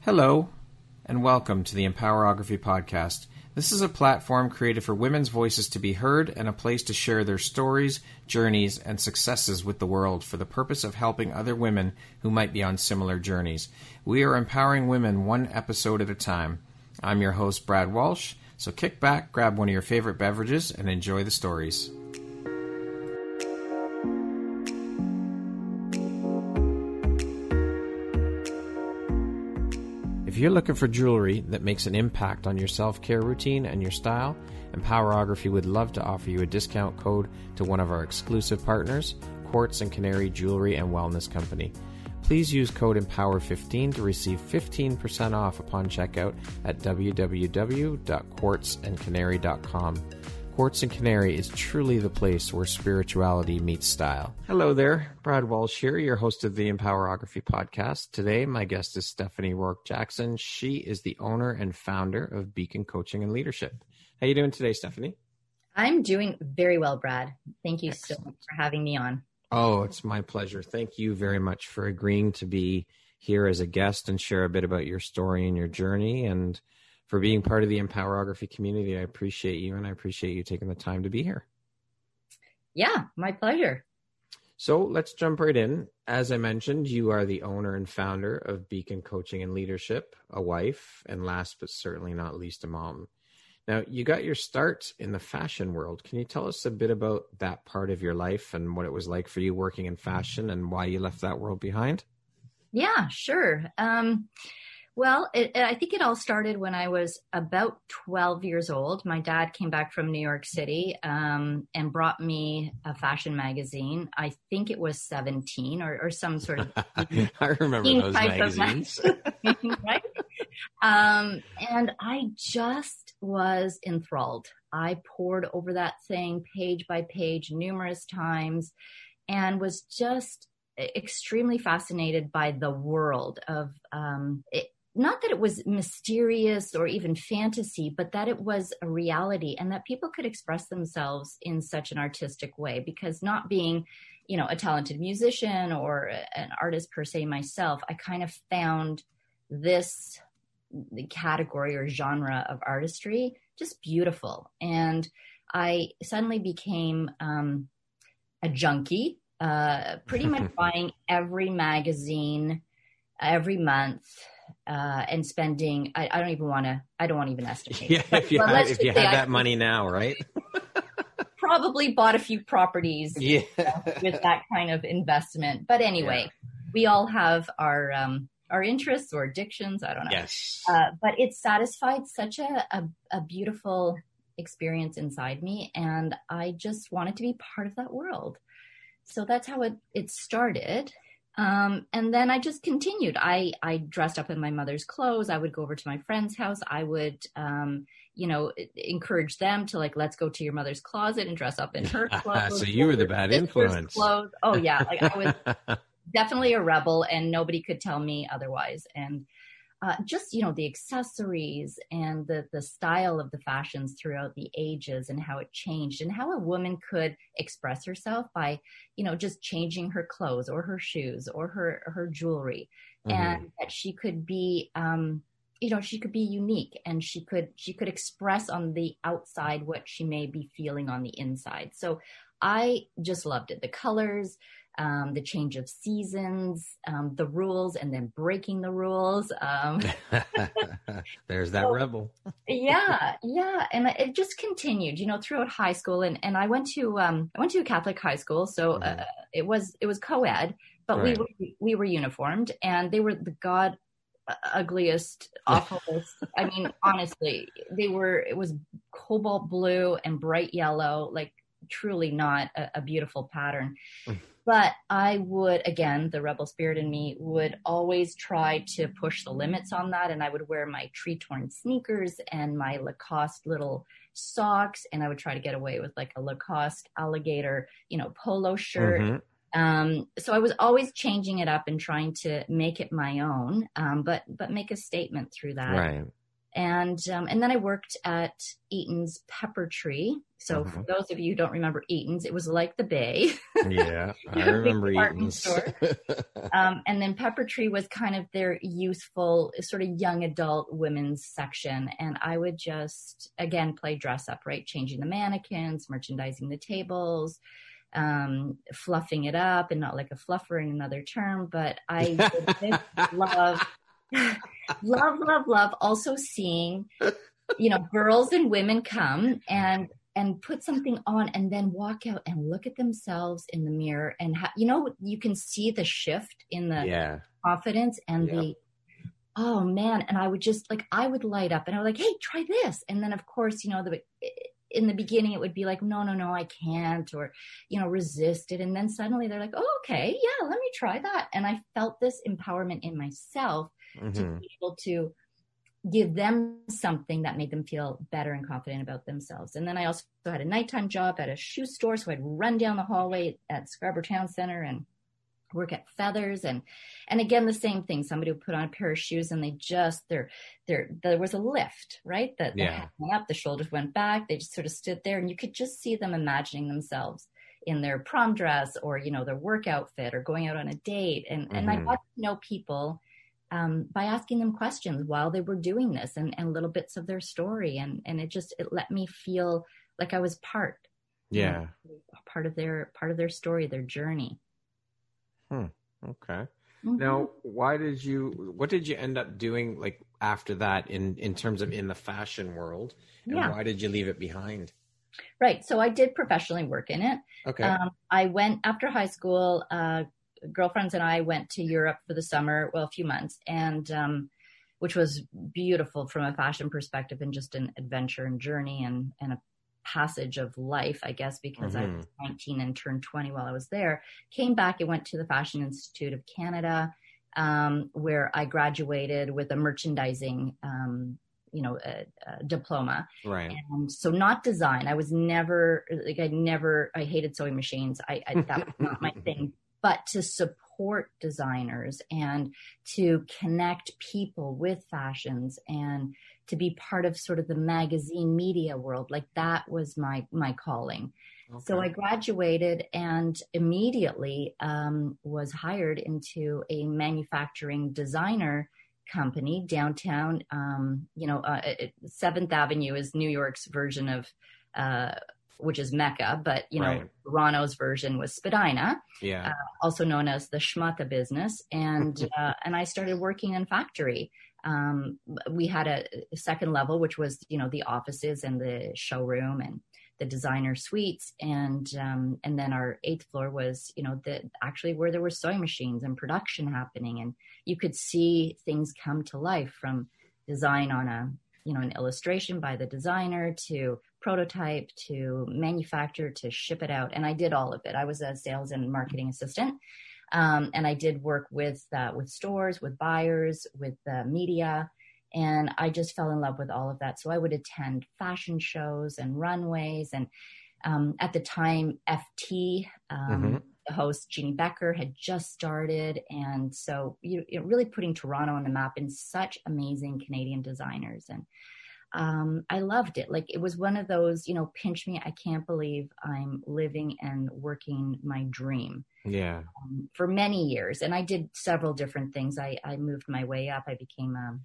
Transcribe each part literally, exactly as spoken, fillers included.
Hello, and welcome to the Empowerography Podcast. This is a platform created for women's voices to be heard and a place to share their stories, journeys, and successes with the world for the purpose of helping other women who might be on similar journeys. We are empowering women one episode at a time. I'm your host, Brad Walsh, so kick back, grab one of your favorite beverages, and enjoy the stories. If you're looking for jewelry that makes an impact on your self-care routine and your style, Empowerography would love to offer you a discount code to one of our exclusive partners, Quartz and Canary Jewelry and Wellness Company. Please use code empower fifteen to receive fifteen percent off upon checkout at w w w dot quartz and canary dot com. Quartz and Canary is truly the place where spirituality meets style. Hello there, Brad Walsh here, your host of the Empowerography Podcast. Today, my guest is Stephanie Rourke Jackson. She is the owner and founder of Beacon Coaching and Leadership. How you doing today, Stephanie? I'm doing very well, Brad. Thank you Excellent. so much for having me on. Oh, it's my pleasure. Thank you very much for agreeing to be here as a guest and share a bit about your story and your journey, and for being part of the Empowerography community. I appreciate you, and I appreciate you taking the time to be here. Yeah, my pleasure. So let's jump right in. As I mentioned, you are the owner and founder of Beacon Coaching and Leadership, a wife, and last but certainly not least, a mom. Now, you got your start in the fashion world. Can you tell us a bit about that part of your life and what it was like for you working in fashion and why you left that world behind? Yeah, sure. Um, Well, it, I think it all started when I was about twelve years old. My dad came back from New York City um, and brought me a fashion magazine. I think it was seventeen or, or some sort of. I remember those magazines. Magazine, right? Um, and I just was enthralled. I pored over that thing page by page numerous times and was just extremely fascinated by the world of um, it. Not that it was mysterious or even fantasy, but that it was a reality and that people could express themselves in such an artistic way. Because not being, you know, a talented musician or an artist per se myself, I kind of found this category or genre of artistry just beautiful. And I suddenly became um, a junkie, uh, pretty much buying every magazine every month. Uh, and spending, I, I don't even want to, I don't want to even estimate. Yeah, if you, had, if you had that I, money now, right? Probably bought a few properties yeah. you know, with that kind of investment. But anyway, yeah. we all have our um, our interests or addictions. I don't know. Yes. Uh, but it satisfied such a, a, a beautiful experience inside me. And I just wanted to be part of that world. So that's how it, it started. Um, and then I just continued. I, I dressed up in my mother's clothes. I would go over to my friend's house. I would, um, you know, encourage them to like, let's go to your mother's closet and dress up in her clothes. So you were the bad influence. Clothes. Oh yeah. Like I was definitely a rebel and nobody could tell me otherwise. And, uh, just, you know, the accessories and the, the style of the fashions throughout the ages and how it changed and how a woman could express herself by, you know, just changing her clothes or her shoes or her, her jewelry, mm-hmm. and that she could be, um, you know, she could be unique and she could, she could express on the outside what she may be feeling on the inside. So I just loved it. The colors, Um, the change of seasons, um, the rules, and then breaking the rules. Um, There's that so, rebel. yeah, yeah, and it just continued, you know, throughout high school, and, and I went to um, I went to a Catholic high school, so mm-hmm. uh, it was it was co-ed, but right. we were we were uniformed, and they were the god ugliest, awfulest. I mean, honestly, they were. It was cobalt blue and bright yellow, like truly not a, a beautiful pattern. But I would, again, the rebel spirit in me would always try to push the limits on that. And I would wear my tree-torn sneakers and my Lacoste little socks. And I would try to get away with like a Lacoste alligator, you know, polo shirt. Mm-hmm. Um, so I was always changing it up and trying to make it my own, um, but but make a statement through that. Right. And um, and then I worked at Eaton's Pepper Tree. So Mm-hmm. for those of you who don't remember Eaton's, it was like the Bay. Yeah, I remember Eaton's. um, and then Pepper Tree was kind of their youthful, sort of young adult women's section. And I would just, again, play dress up, right? Changing the mannequins, merchandising the tables, um, fluffing it up, and not like a fluffer in another term. But I did love... love, love, love also seeing, you know, girls and women come and, and put something on and then walk out and look at themselves in the mirror and, ha- you know, you can see the shift in the yeah. confidence and yep. the, oh man. And I would just like, I would light up and I was like, hey, try this. And then of course, you know, the, in the beginning it would be like, no, no, no, I can't, or, you know, resist it. And then suddenly they're like, oh, okay, yeah, let me try that. And I felt this empowerment in myself mm-hmm. to be able to give them something that made them feel better and confident about themselves. And then I also had a nighttime job at a shoe store. So I'd run down the hallway at Scarborough Town Center and work at Feathers. And, and again, the same thing, somebody would put on a pair of shoes and they just, there, there, there was a lift, right? The, yeah. the head went up, the shoulders went back. They just sort of stood there and you could just see them imagining themselves in their prom dress or, you know, their work outfit or going out on a date. And, mm-hmm. and I got to know people um, by asking them questions while they were doing this and, and little bits of their story. And, and it just, it let me feel like I was part, yeah, you know, part of their, part of their story, their journey. Hmm. Okay. Mm-hmm. Now, why did you, what did you end up doing like after that in, in terms of in the fashion world? And yeah. why did you leave it behind? Right. So I did professionally work in it. Okay. Um, I went after high school, uh, girlfriends and I went to Europe for the summer, well, a few months, and um, which was beautiful from a fashion perspective and just an adventure and journey and, and a passage of life, I guess, because mm-hmm. I was nineteen and turned twenty while I was there. Came back and went to the Fashion Institute of Canada, um, where I graduated with a merchandising, um, you know, a, a diploma. Right. And so not design. I was never like I never. I hated sewing machines. I, I that was not my thing. But to support designers and to connect people with fashions and to be part of sort of the magazine media world, like that was my, my calling. Okay. So I graduated and immediately um, was hired into a manufacturing designer company downtown. Um, you know, uh, Seventh Avenue is New York's version of, uh, which is Mecca, but, you know, right. Toronto's version was Spadina, yeah. uh, also known as the Schmucka business. And, uh, and I started working in factory. Um, we had a, a second level, which was, you know, the offices and the showroom and the designer suites. And, um, and then our eighth floor was, you know, the actually where there were sewing machines and production happening. And you could see things come to life from design on a, you know, an illustration by the designer to prototype to manufacture to ship it out. And I did all of it. I was a sales and marketing assistant. Um, and I did work with, uh, with stores, with buyers, with uh, media. And I just fell in love with all of that. So I would attend fashion shows and runways. And um, at the time, F T, um, mm-hmm. the host, Jeannie Becker, had just started. And so you, you know, really putting Toronto on the map and such amazing Canadian designers. And um, I loved it. Like it was one of those, you know, pinch me, I can't believe I'm living and working my dream. Yeah. Um, for many years. And I did several different things. I, I moved my way up. I became a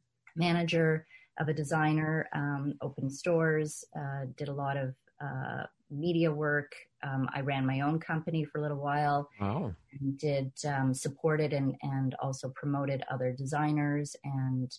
manager of a designer, um, opened stores, uh, did a lot of uh, media work. Um, I ran my own company for a little while. Oh. And did um, supported and, and also promoted other designers and,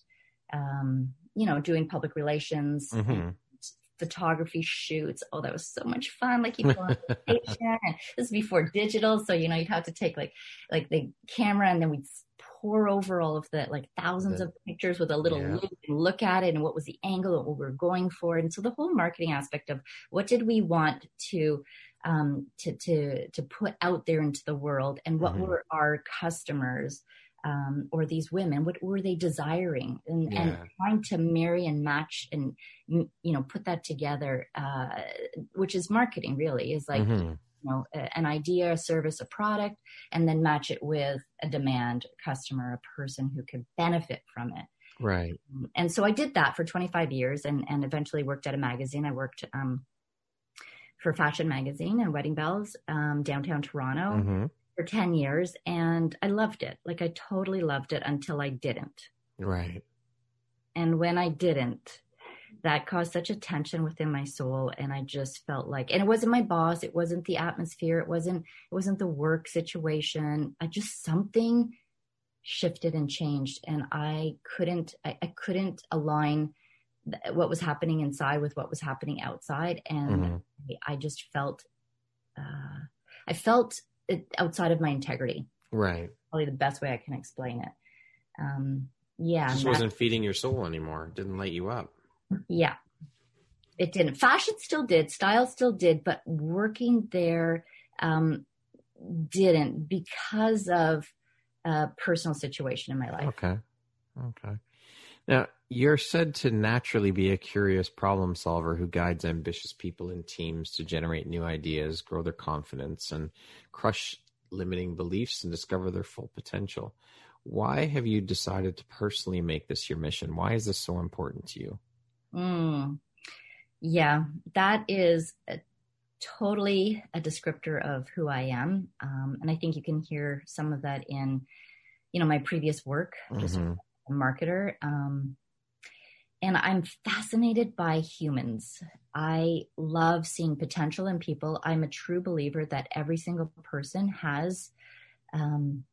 um, you know, doing public relations, mm-hmm. and photography shoots. Oh, that was so much fun. Like you go on vacation, and this is before digital. So, you know, you'd have to take like, like the camera and then we'd pour over all of the like thousands the, of pictures with a little yeah. loop and look at it and what was the angle and what we were going for. And so the whole marketing aspect of what did we want to, um, to, to, to put out there into the world and what mm-hmm. were our customers, Um, or these women, what were they desiring, and, yeah. and trying to marry and match and, you know, put that together, uh, which is marketing really is like, mm-hmm. you know, a, an idea, a service, a product, and then match it with a demand customer, a person who could benefit from it. Right. And so I did that for twenty-five years and, and eventually worked at a magazine. I worked um, for Fashion Magazine and Wedding Bells, um, downtown Toronto Mm-hmm. for ten years. And I loved it. Like I totally loved it until I didn't. Right. And when I didn't, that caused such a tension within my soul. And I just felt like, and it wasn't my boss. It wasn't the atmosphere. It wasn't, it wasn't the work situation. I just, something shifted and changed. And I couldn't, I, I couldn't align th- what was happening inside with what was happening outside. And Mm-hmm. I, I just felt, uh, I felt it outside of my integrity. Right. Probably the best way I can explain it. Um, yeah. Just that, wasn't feeding your soul anymore. It didn't light you up. Yeah, it didn't. Fashion still did, style still did, but working there um, didn't because of a personal situation in my life. Okay. Okay. Now, you're said to naturally be a curious problem solver who guides ambitious people in teams to generate new ideas, grow their confidence, and crush limiting beliefs and discover their full potential. Why have you decided to personally make this your mission? Why is this so important to you? Mm. Yeah, that is a, totally a descriptor of who I am. Um, and I think you can hear some of that in, you know, my previous work, just Mm-hmm. a marketer. Um, and I'm fascinated by humans. I love seeing potential in people. I'm a true believer that every single person has, um,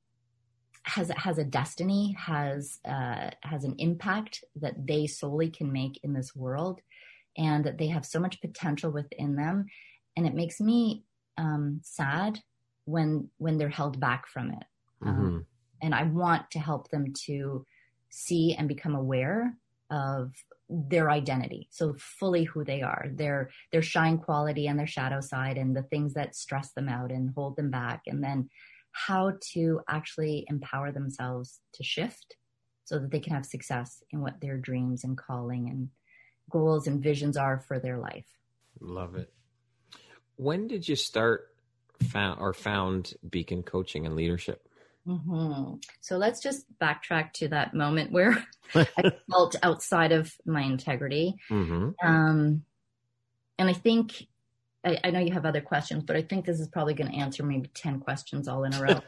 has has a destiny, has uh, has an impact that they solely can make in this world, and that they have so much potential within them, and it makes me um, sad when when they're held back from it. Mm-hmm. Um, and I want to help them to see and become aware of their identity, so fully who they are, their their shine quality and their shadow side, and the things that stress them out and hold them back, and then how to actually empower themselves to shift so that they can have success in what their dreams and calling and goals and visions are for their life. Love it. When did you start found, or found Beacon Coaching and Leadership? Mm-hmm. So let's just backtrack to that moment where I felt outside of my integrity. Mm-hmm. Um, and I think I, I know you have other questions, but I think this is probably going to answer maybe ten questions all in a row.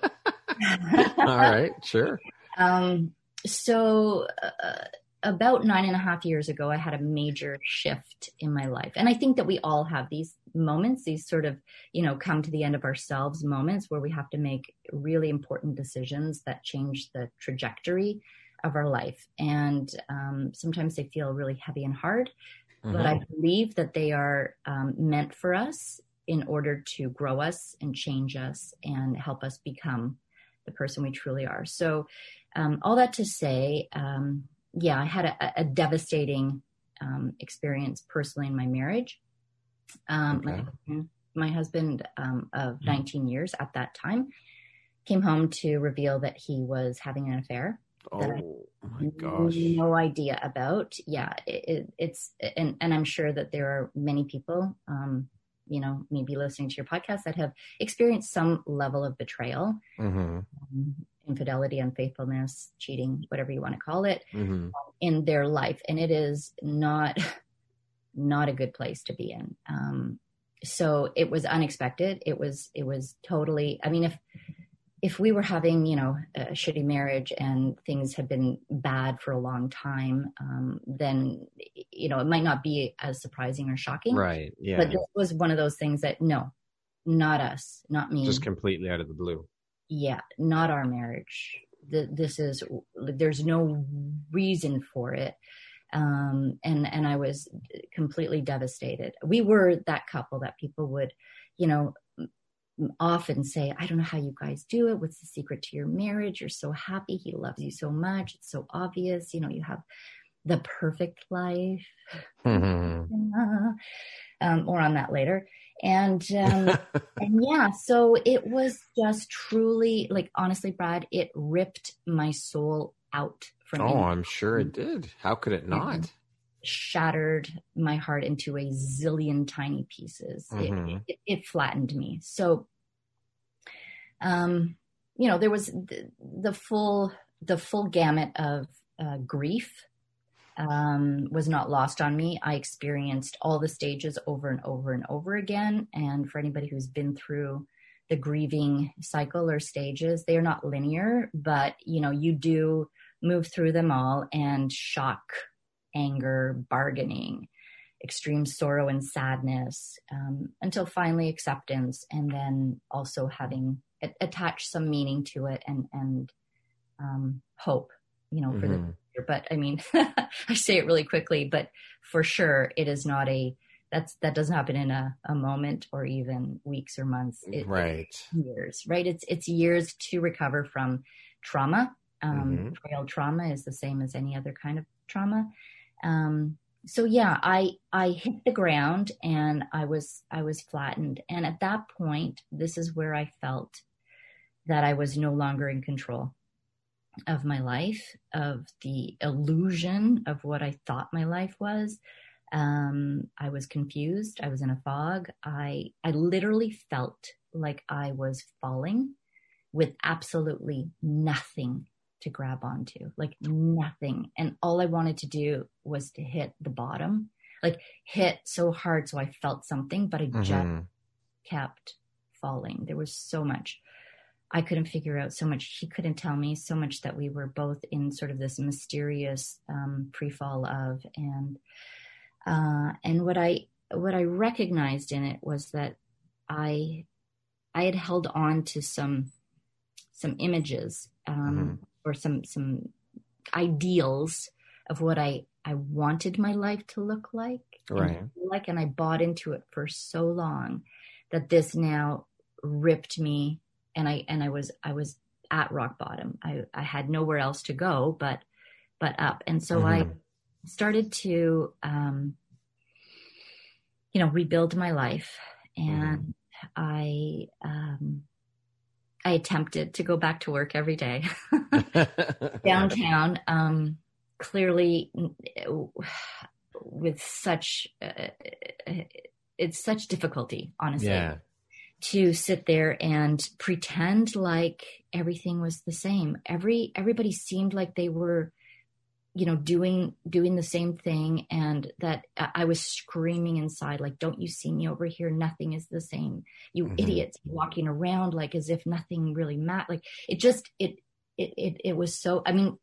All right, sure. Um, so uh, about nine and a half years ago, I had a major shift in my life. And I think that we all have these moments, these sort of, you know, come to the end of ourselves moments where we have to make really important decisions that change the trajectory of our life. And um, sometimes they feel really heavy and hard. Mm-hmm. But I believe that they are um, meant for us in order to grow us and change us and help us become the person we truly are. So um, all that to say, um, yeah, I had a, a devastating um, experience personally in my marriage. Um, Okay. My husband, my husband um, of nineteen years at that time came home to reveal that he was having an affair. Oh my gosh. No idea about. Yeah, it, it, it's, and, and I'm sure that there are many people, um, you know, maybe listening to your podcast that have experienced some level of betrayal, Mm-hmm. um, infidelity, unfaithfulness, cheating, whatever you want to call it, Mm-hmm. in their life. And it is not, not a good place to be in. Um, so it was unexpected. It was, it was totally, I mean, if, if we were having, you know, a shitty marriage and things had been bad for a long time, um, then, you know, it might not be as surprising or shocking. Right. Yeah. But this was one of those things that, no, not us, not me. Just completely out of the blue. Yeah, not our marriage. The, this is, there's no reason for it. Um, and, and I was completely devastated. We were that couple that people would, you know, often say, I don't know how you guys do it. What's the secret to your marriage? You're so happy. He loves you so much. It's so obvious. You know, you have the perfect life. Mm-hmm. Um, more on that later. And, um, and yeah, so it was just truly, like, honestly, Brad, it ripped my soul out from Oh, me. I'm sure it did. How could it not? Shattered my heart into a zillion tiny pieces. Mm-hmm. It, it, it flattened me. So, um, you know, there was the, the full, the full gamut of uh, grief um, was not lost on me. I experienced all the stages over and over and over again. And for anybody who's been through the grieving cycle or stages, they are not linear, but you know, you do move through them all, and shock, anger, bargaining, extreme sorrow and sadness, um, until finally acceptance, and then also having it, attach some meaning to it, and, and um, hope, you know, for mm-hmm. the future. But I mean, I say it really quickly, but for sure it is not a, that's, that doesn't happen in a, a moment or even weeks or months. It, right. It's years, right? It's, it's years to recover from trauma. Um, mm-hmm. Betrayal trauma is the same as any other kind of trauma. Um, so yeah, I, I hit the ground and I was, I was flattened. And at that point, this is where I felt that I was no longer in control of my life, of the illusion of what I thought my life was. Um, I was confused. I was in a fog. I, I literally felt like I was falling with absolutely nothing to grab onto, like nothing. And all I wanted to do was to hit the bottom, like hit so hard so I felt something, but I mm-hmm. just kept falling. There was so much I couldn't figure out, so much he couldn't tell me, so much that we were both in sort of this mysterious um, pre-fall of. And uh, and what I what I recognized in it was that I I had held on to some some images um, mm-hmm. or some some ideals of what I I wanted my life to look like, right? And like, and I bought into it for so long that this now ripped me. And I, and I was, I was at rock bottom. I, I had nowhere else to go, but, but up. And so mm-hmm. I started to, um, you know, rebuild my life. And mm-hmm. I, um, I attempted to go back to work every day downtown, um, clearly with such, uh, it's such difficulty, honestly. Yeah. To sit there and pretend like everything was the same. Every, everybody seemed like they were, you know, doing, doing the same thing. And that I was screaming inside, like, don't you see me over here? Nothing is the same. You mm-hmm. idiots walking around like as if nothing really mattered. Like it just, it, it, it, it was so, I mean,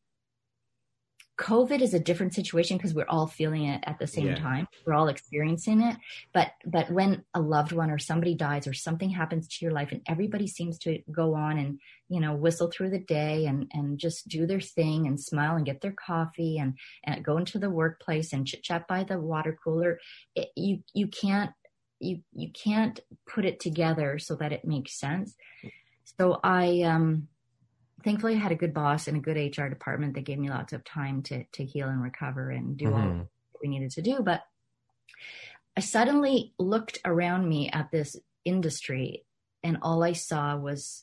COVID is a different situation because we're all feeling it at the same yeah. time. We're all experiencing it. But but when a loved one or somebody dies or something happens to your life and everybody seems to go on and, you know, whistle through the day and, and just do their thing and smile and get their coffee and, and go into the workplace and chit chat by the water cooler, it, you you can't you you can't put it together so that it makes sense. So I um thankfully, I had a good boss and a good H R department that gave me lots of time to to heal and recover and do mm-hmm. all that we needed to do. But I suddenly looked around me at this industry, and all I saw was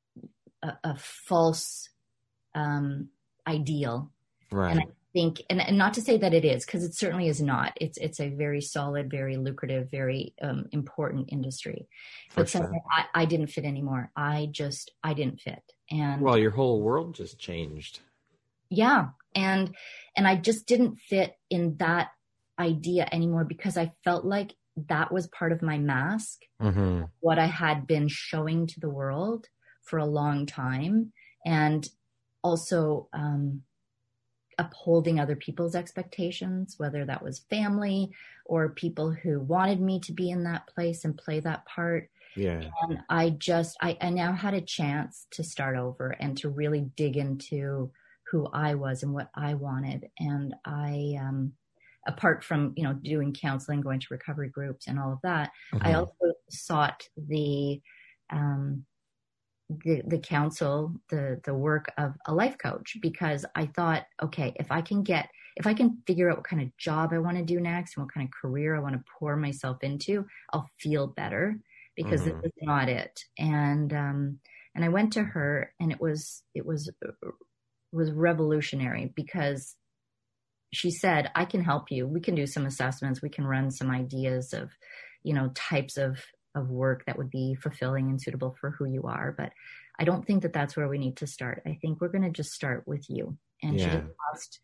a, a false um, ideal. Right. And I think, and, and not to say that it is, because it certainly is not. It's it's a very solid, very lucrative, very um, important industry. For but sure. suddenly I, I didn't fit anymore. I just, I didn't fit. And well, your whole world just changed. Yeah. And, and I just didn't fit in that idea anymore because I felt like that was part of my mask, mm-hmm. what I had been showing to the world for a long time. And also, um, upholding other people's expectations, whether that was family or people who wanted me to be in that place and play that part. Yeah. And I just, I, I now had a chance to start over and to really dig into who I was and what I wanted. And I, um, apart from, you know, doing counseling, going to recovery groups and all of that, mm-hmm. I also sought the, um, the, the counsel, the, the work of a life coach, because I thought, okay, if I can get, if I can figure out what kind of job I want to do next and what kind of career I want to pour myself into, I'll feel better. Because mm-hmm. this is not it. And, um, and I went to her and it was, it was, was revolutionary because she said, I can help you. We can do some assessments. We can run some ideas of, you know, types of, of work that would be fulfilling and suitable for who you are. But I don't think that that's where we need to start. I think we're going to just start with you. And yeah. she just asked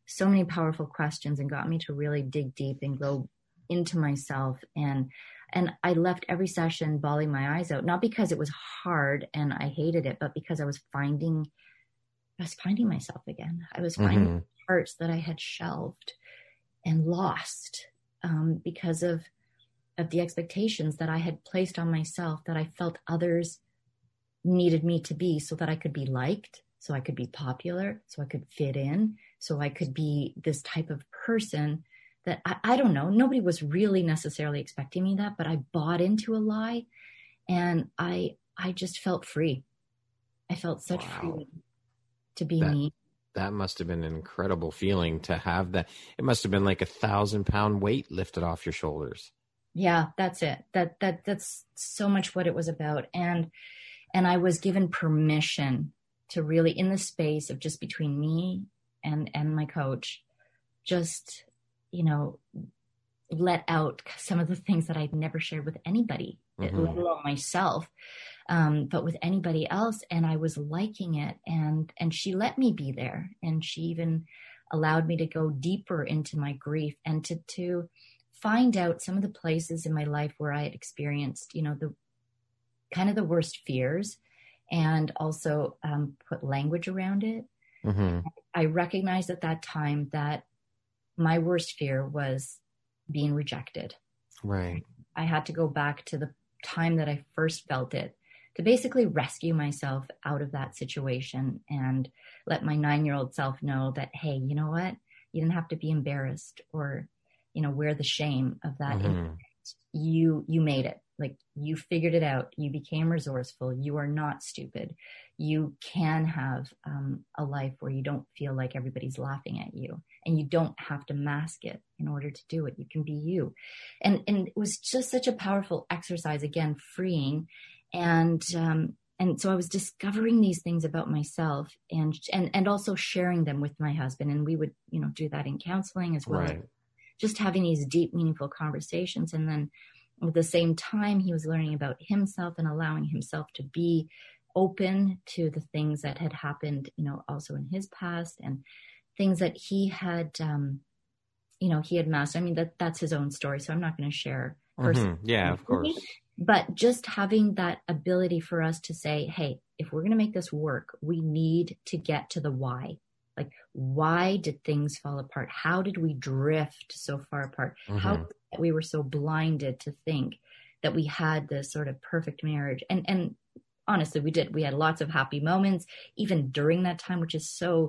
so many powerful questions and got me to really dig deep and go into myself. And, and I left every session bawling my eyes out, not because it was hard and I hated it, but because I was finding, I was finding myself again. I was finding Mm-hmm. parts that I had shelved and lost, um, because of, of the expectations that I had placed on myself, that I felt others needed me to be so that I could be liked, so I could be popular, so I could fit in, so I could be this type of person that I, I don't know. Nobody was really necessarily expecting me that, but I bought into a lie, and I, I just felt free. I felt such Wow. freedom to be that, me. That must have been an incredible feeling to have that. It must have been like a thousand pound weight lifted off your shoulders. Yeah, that's it. That, that, that's so much what it was about. And, and I was given permission to really, in the space of just between me and, and my coach, just, you know, let out some of the things that I'd never shared with anybody, mm-hmm. let alone myself, um, but with anybody else. And I was liking it. And, and she let me be there. And she even allowed me to go deeper into my grief and to, to find out some of the places in my life where I had experienced, you know, the kind of the worst fears, and also um, put language around it. Mm-hmm. I recognized at that time that my worst fear was being rejected. Right. I had to go back to the time that I first felt it to basically rescue myself out of that situation and let my nine-year-old self know that, hey, you know what? You didn't have to be embarrassed or, you know, wear the shame of that. Mm-hmm. You, you made it. Like, you figured it out. You became resourceful. You are not stupid. You can have um, a life where you don't feel like everybody's laughing at you, and you don't have to mask it in order to do it. You can be you. And, and it was just such a powerful exercise, again, freeing. And, um, and so I was discovering these things about myself, and, and, and also sharing them with my husband. And we would, you know, do that in counseling as well. Right. Just having these deep, meaningful conversations. And then at the same time, he was learning about himself and allowing himself to be open to the things that had happened, you know, also in his past, and things that he had, um, you know, he had mastered. I mean, that that's his own story, so I'm not going to share. Mm-hmm. Yeah, of course. But just having that ability for us to say, hey, if we're going to make this work, we need to get to the why. Like, why did things fall apart? How did we drift so far apart? Mm-hmm. How we were so blinded to think that we had this sort of perfect marriage. And, and honestly, we did. We had lots of happy moments, even during that time, which is so,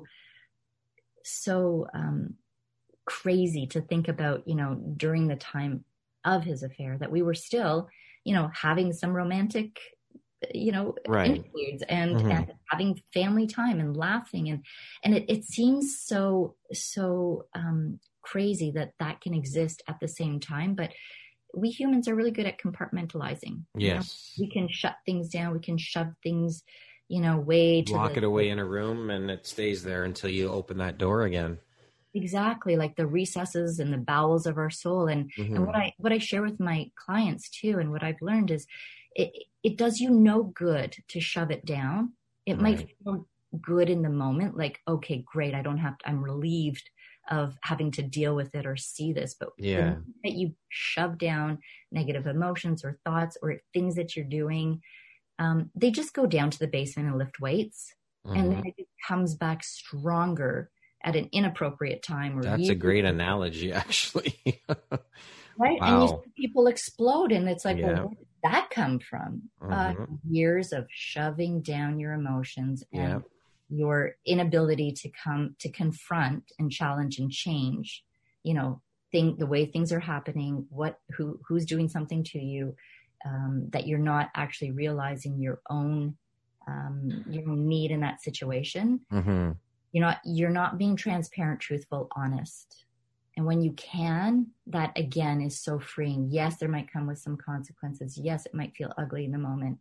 so um, crazy to think about, you know, during the time of his affair, that we were still, you know, having some romantic, you know, right. interludes and, Mm-hmm. and having family time and laughing. And, and it, it seems so, so um, crazy that that can exist at the same time. But we humans are really good at compartmentalizing. Yes. You know? We can shut things down. We can shove things, you know, way to lock the, it away in a room, and it stays there until you open that door again. Exactly, like the recesses and the bowels of our soul. And, mm-hmm. and what I what I share with my clients too, and what I've learned is it it does you no good to shove it down. It right. might feel good in the moment, like, okay, great, I don't have to, I'm relieved of having to deal with it or see this. But yeah, that you shove down negative emotions or thoughts or things that you're doing, um, they just go down to the basement and lift weights, mm-hmm. and then it comes back stronger at an inappropriate time. Or That's you, a great analogy, actually. Right? Wow. And you see people explode, and it's like, yeah. well, where did that come from? Mm-hmm. Uh, years of shoving down your emotions and yeah. your inability to come to confront and challenge and change, you know, think the way things are happening, what, who, who's doing something to you, um, that you're not actually realizing your own, um, your own need in that situation. Mm-hmm. You're not, you're not being transparent, truthful, honest. And when you can, that again is so freeing. Yes, there might come with some consequences. Yes, it might feel ugly in the moment,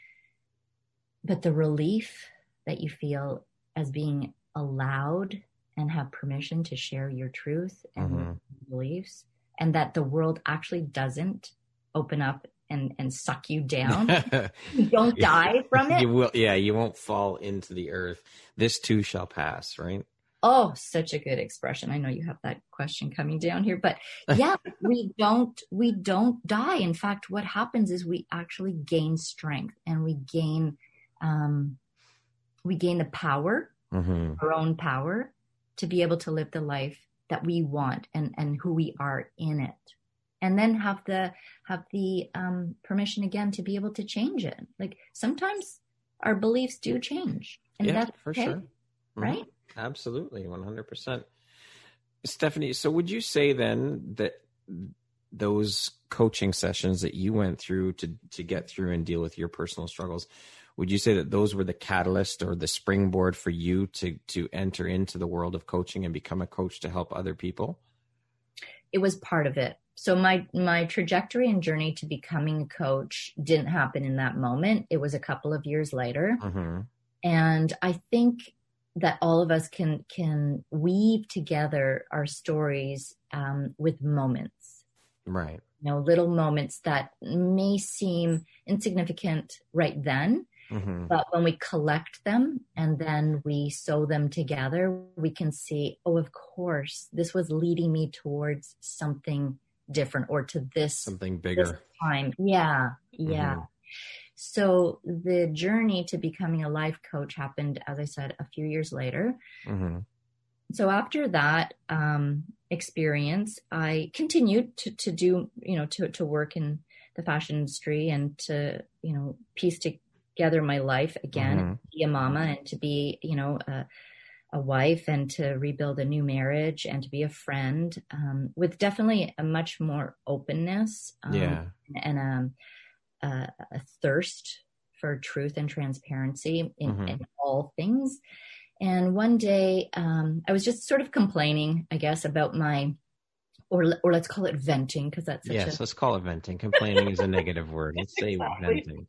but the relief that you feel as being allowed and have permission to share your truth and mm-hmm. your beliefs, and that the world actually doesn't open up and, and suck you down. You don't die from it. You will, yeah, you won't fall into the earth. This too shall pass, right? Oh, such a good expression. I know you have that question coming down here, but yeah, we don't, we don't die. In fact, what happens is we actually gain strength and we gain, um, we gain the power, Mm-hmm. our own power to be able to live the life that we want and, and who we are in it. And then have the, have the, um, permission again to be able to change it. Like sometimes our beliefs do change and Yeah, that's for okay, sure. Mm-hmm. right? Absolutely. one hundred percent. Stephanie, so would you say then that those coaching sessions that you went through to, to get through and deal with your personal struggles, would you say that those were the catalyst or the springboard for you to, to enter into the world of coaching and become a coach to help other people? It was part of it. So my, my trajectory and journey to becoming a coach didn't happen in that moment. It was a couple of years later. Mm-hmm. And I think that all of us can, can weave together our stories, um, with moments. Right. You know, little moments that may seem insignificant right then, Mm-hmm. but when we collect them and then we sew them together, we can see, oh, of course, this was leading me towards something different or to this something bigger this time. Yeah. Yeah. Mm-hmm. So the journey to becoming a life coach happened, as I said, a few years later. Mm-hmm. So after that um, experience, I continued to, to do, you know, to, to work in the fashion industry and to, you know, piece together my life again, Mm-hmm. be a mama and to be, you know, a, a wife and to rebuild a new marriage and to be a friend, um, with definitely a much more openness, um, yeah. and a, a, a thirst for truth and transparency in, Mm-hmm. in all things. And one day, um, I was just sort of complaining, I guess, about my, or or let's call it venting, because that's such yes. a... Let's call it venting. Complaining is a negative word. Let's say Exactly. venting.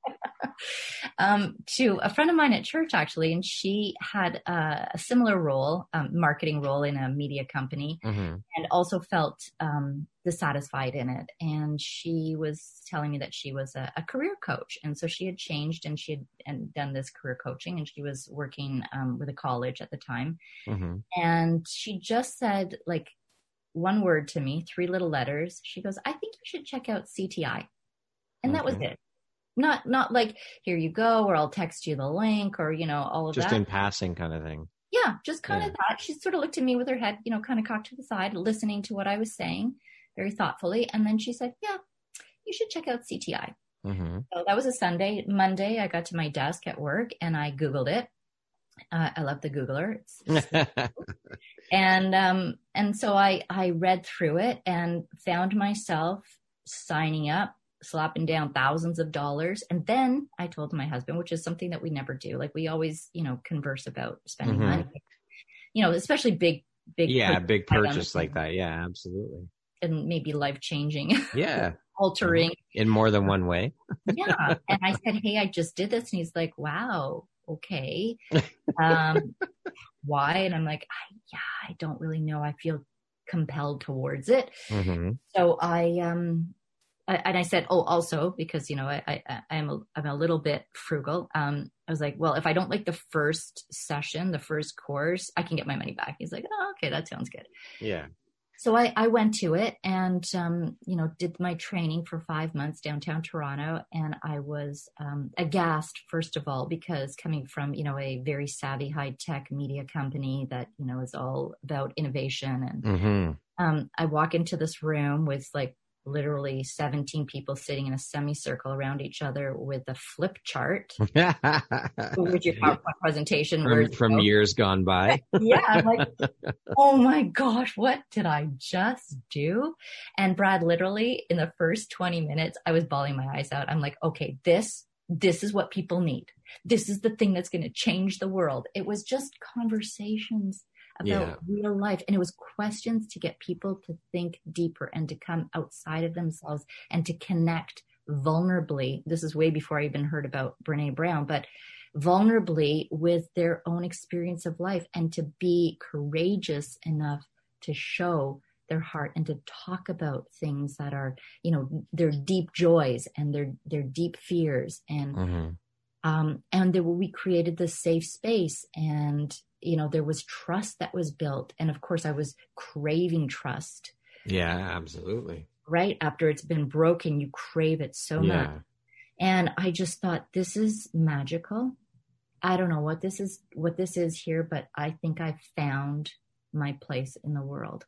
Um, to a friend of mine at church, actually, and she had uh, a similar role, um, marketing role in a media company, Mm-hmm. and also felt um, dissatisfied in it. And she was telling me that she was a, a career coach, and so she had changed and she had and done this career coaching, and she was working um, with a college at the time. Mm-hmm. And she just said, like, one word to me, three little letters. She goes, "I think you should check out C T I," and that was Okay. it. Not, not like, here you go, or I'll text you the link, or, you know, all of Just that. in passing kind of thing. Yeah, just kind Yeah. of that. She sort of looked at me with her head, you know, kind of cocked to the side, listening to what I was saying very thoughtfully. And then she said, "Yeah, you should check out C T I." Mm-hmm. So that was a Sunday. Monday, I got to my desk at work and I Googled it. Uh, I love the Googler. It's, and, um, and so I, I read through it and found myself signing up, slapping down thousands of dollars. And then I told my husband, which is something that we never do. Like we always, you know, converse about spending Mm-hmm. money, you know, especially big, big, yeah, purchase big items purchase like that. Yeah, absolutely. and maybe life changing, Yeah. altering. In more than one way. Yeah. And I said, "Hey, I just did this." And he's like, "Wow. Okay. Um, why?" And I'm like, I, yeah, I don't really know. I feel compelled towards it. Mm-hmm. So I, um, I, and I said, oh, also because, you know, I, I, I'm a, I'm a little bit frugal. Um, I was like, well, if I don't like the first session, the first course, I can get my money back. He's like, "Oh, okay, that sounds good." Yeah. So I, I went to it and, um, you know, did my training for five months downtown Toronto. And I was um, aghast, first of all, because coming from, you know, a very savvy high tech media company that, you know, is all about innovation. And Mm-hmm. um, I walk into this room with like literally seventeen people sitting in a semicircle around each other with a flip chart with your PowerPoint presentation. from Where's, from you know, years gone by. yeah, I'm like, oh my gosh, what did I just do? And Brad, literally in the first twenty minutes, I was bawling my eyes out. I'm like, okay, this, this is what people need. This is the thing that's going to change the world. It was just conversations about Yeah. real life. And it was questions to get people to think deeper and to come outside of themselves and to connect vulnerably. This is way before I even heard about Brene Brown, but vulnerably with their own experience of life and to be courageous enough to show their heart and to talk about things that are, you know, their deep joys and their, their deep fears. And, Mm-hmm. um, and there, we created this safe space and you know, there was trust that was built. And of course I was craving trust. Yeah, absolutely. Right. After it's been broken, you crave it so Yeah. much. And I just thought, this is magical. I don't know what this is, what this is here, but I think I found my place in the world.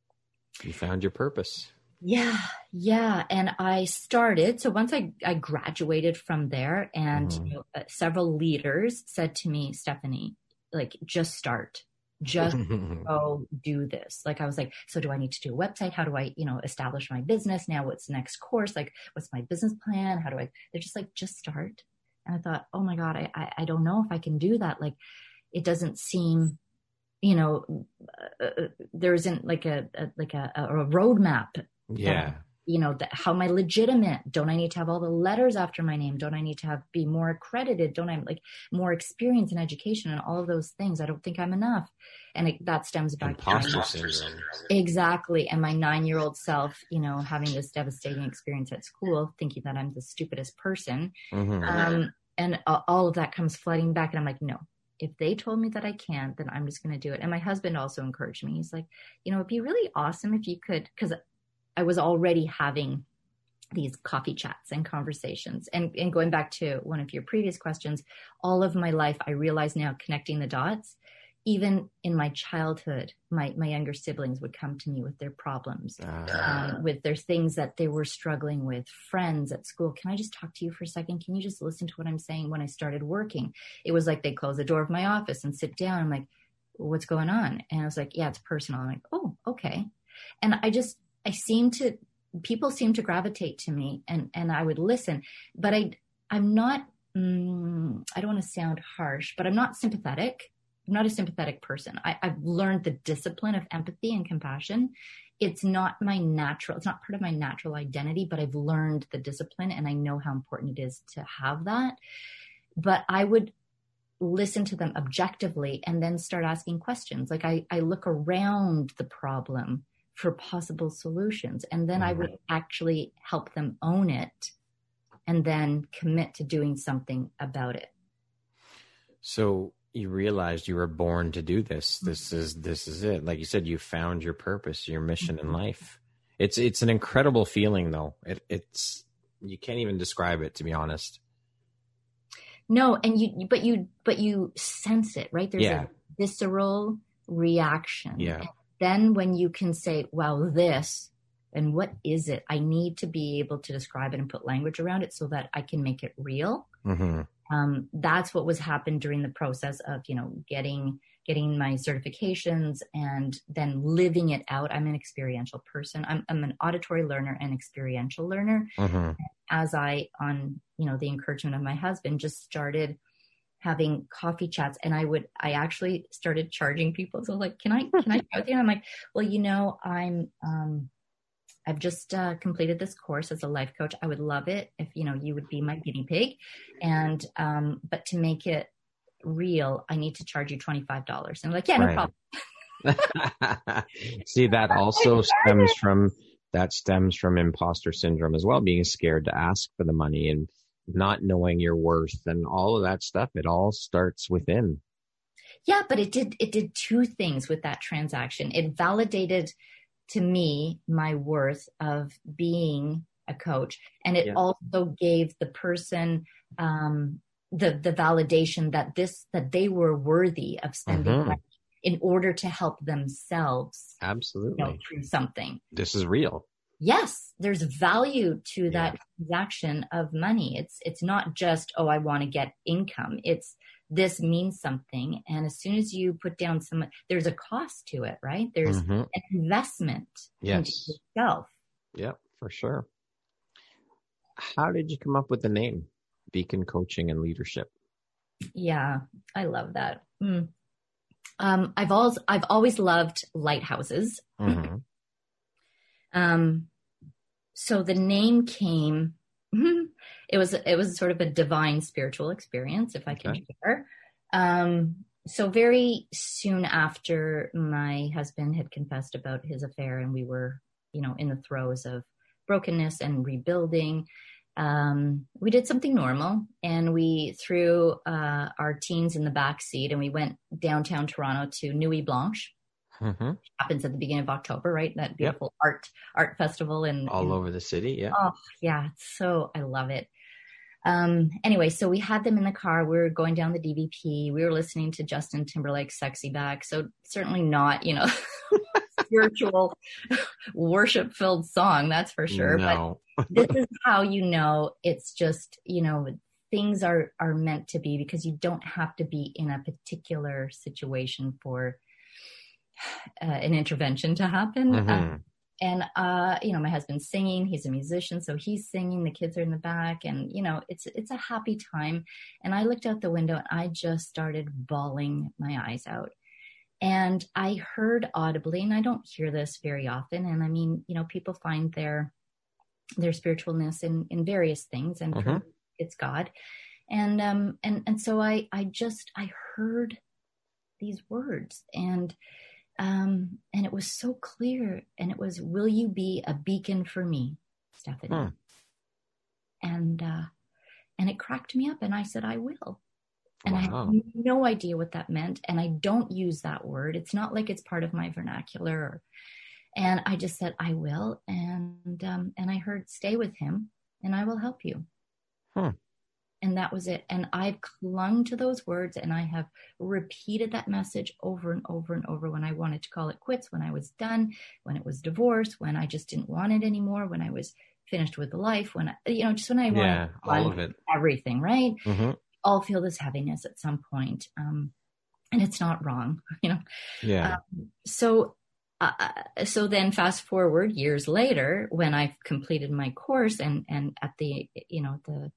You found your purpose. Yeah. Yeah. And I started, so once I, I graduated from there, and Mhm. you know, uh, several leaders said to me, Stephanie, like, just start, just go do this. Like, I was like, so do I need to do a website? How do I, you know, establish my business? Now what's the next course? Like, what's my business plan? How do I, they're just like, just start. And I thought, oh my God, I, I, I don't know if I can do that. Like, it doesn't seem, you know, uh, there isn't like a, a like a, a roadmap. Yeah. Um, you know, the, how am I legitimate? Don't I need to have all the letters after my name? Don't I need to have be more accredited? Don't I like more experience in education and all of those things? I don't think I'm enough. And it, that stems back Imposter to my, syndrome. Exactly. And my nine-year-old self, you know, having this devastating experience at school, thinking that I'm the stupidest person. Mm-hmm. Um, and uh, all of that comes flooding back. And I'm like, no, if they told me that I can't, then I'm just going to do it. And my husband also encouraged me. He's like, you know, it'd be really awesome if you could, because I was already having these coffee chats and conversations. And, and going back to one of your previous questions, all of my life, I realize now, connecting the dots, even in my childhood, my, my younger siblings would come to me with their problems, Uh, um, with their things that they were struggling with, friends at school. Can I just talk to you for a second? Can you just listen to what I'm saying? When I started working, it was like they close the door of my office and sit down. I'm like, what's going on? And I was like, yeah, it's personal. I'm like, oh, okay. And I just, I seem to, people seem to gravitate to me, and, and I would listen, but I, I'm not, mm, I don't want to sound harsh, but I'm not sympathetic. I'm not a sympathetic person. I, I've learned the discipline of empathy and compassion. It's not my natural, it's not part of my natural identity, but I've learned the discipline, and I know how important it is to have that. But I would listen to them objectively and then start asking questions. Like I, I look around the problem for possible solutions. And then I would actually help them own it and then commit to doing something about it. So you realized you were born to do this. This is, this is it. Like you said, you found your purpose, your mission in life. It's, it's an incredible feeling though. It, it's, you can't even describe it, to be honest. No. And you, but you, but you sense it, right? There's Yeah. a visceral reaction. Yeah. Then when you can say, wow, this, and what is it? I need to be able to describe it and put language around it so that I can make it real. Mm-hmm. Um, that's what was happened during the process of, you know, getting, getting my certifications and then living it out. I'm an experiential person. I'm, I'm an auditory learner and experiential learner. Mm-hmm. As I, on, you know, the encouragement of my husband, just started having coffee chats, and I would, I actually started charging people. So like, can I, can I go with you? And I'm like, well, you know, I'm, um, I've just uh, completed this course as a life coach. I would love it if, you know, you would be my guinea pig. And, um, but to make it real, I need to charge you twenty-five dollars. And I'm like, yeah, no Right. problem. See, that also stems from, that stems from imposter syndrome as well, being scared to ask for the money and not knowing your worth and all of that stuff. It all starts within. Yeah, but it did, it did two things with that transaction. It validated to me my worth of being a coach. And it Yeah. also gave the person, um, the, the validation that this, that they were worthy of spending Mhm. money in order to help themselves, Absolutely. you know, through something. This is real. Yes, there's value to that Yeah. transaction of money. It's, it's not just, oh, I want to get income. It's, this means something. And as soon as you put down some, there's a cost to it, right? There's Mhm. an investment Yes. into yourself. Yep, for sure. How did you come up with the name Beacon Coaching and Leadership? Yeah, I love that. Mm. Um, I've always, I've always loved lighthouses. Mm-hmm. Um, so the name came, it was, it was sort of a divine spiritual experience, if I can Okay. share. Um, so very soon after my husband had confessed about his affair and we were, you know, in the throes of brokenness and rebuilding, um, we did something normal, and we threw uh, our teens in the back seat, and we went downtown Toronto to Nuit Blanche. Mm-hmm. Which happens at the beginning of October, right? That beautiful yep. art art festival in all in, over the city. Yeah. Oh, yeah. So I love it. Um, anyway, so we had them in the car. We were going down the D V P. We were listening to Justin Timberlake's "Sexy Back." So certainly not, you know, spiritual worship filled song. That's for sure. No. But this is how you know it's just, you know, things are are meant to be, because you don't have to be in a particular situation for Uh, an intervention to happen. Mm-hmm. Um, and, uh, you know, my husband's singing, he's a musician, so he's singing, the kids are in the back, and, you know, it's, it's a happy time. And I looked out the window and I just started bawling my eyes out. And I heard audibly, and I don't hear this very often. And I mean, you know, people find their, their spiritualness in, in various things, and mm-hmm. it's God. And, um, and, and so I, I just, I heard these words, and, Um, and it was so clear, and it was, "Will you be a beacon for me, Stephanie?" Hmm. And, uh, and it cracked me up, and I said, "I will." And wow. I had no idea what that meant. And I don't use that word. It's not like it's part of my vernacular. Or, and I just said, "I will." And, um, and I heard, "Stay with him and I will help you." Hmm. And that was it. And I've clung to those words, and I have repeated that message over and over and over, when I wanted to call it quits, when I was done, when it was divorce, when I just didn't want it anymore, when I was finished with life, when I, you know, just when I yeah, wanted all of it, everything, right? Mm-hmm. All feel this heaviness at some point. Um, and it's not wrong, you know? Yeah. Um, so, uh, so then fast forward years later, when I've completed my course, and, and at the, you know, the,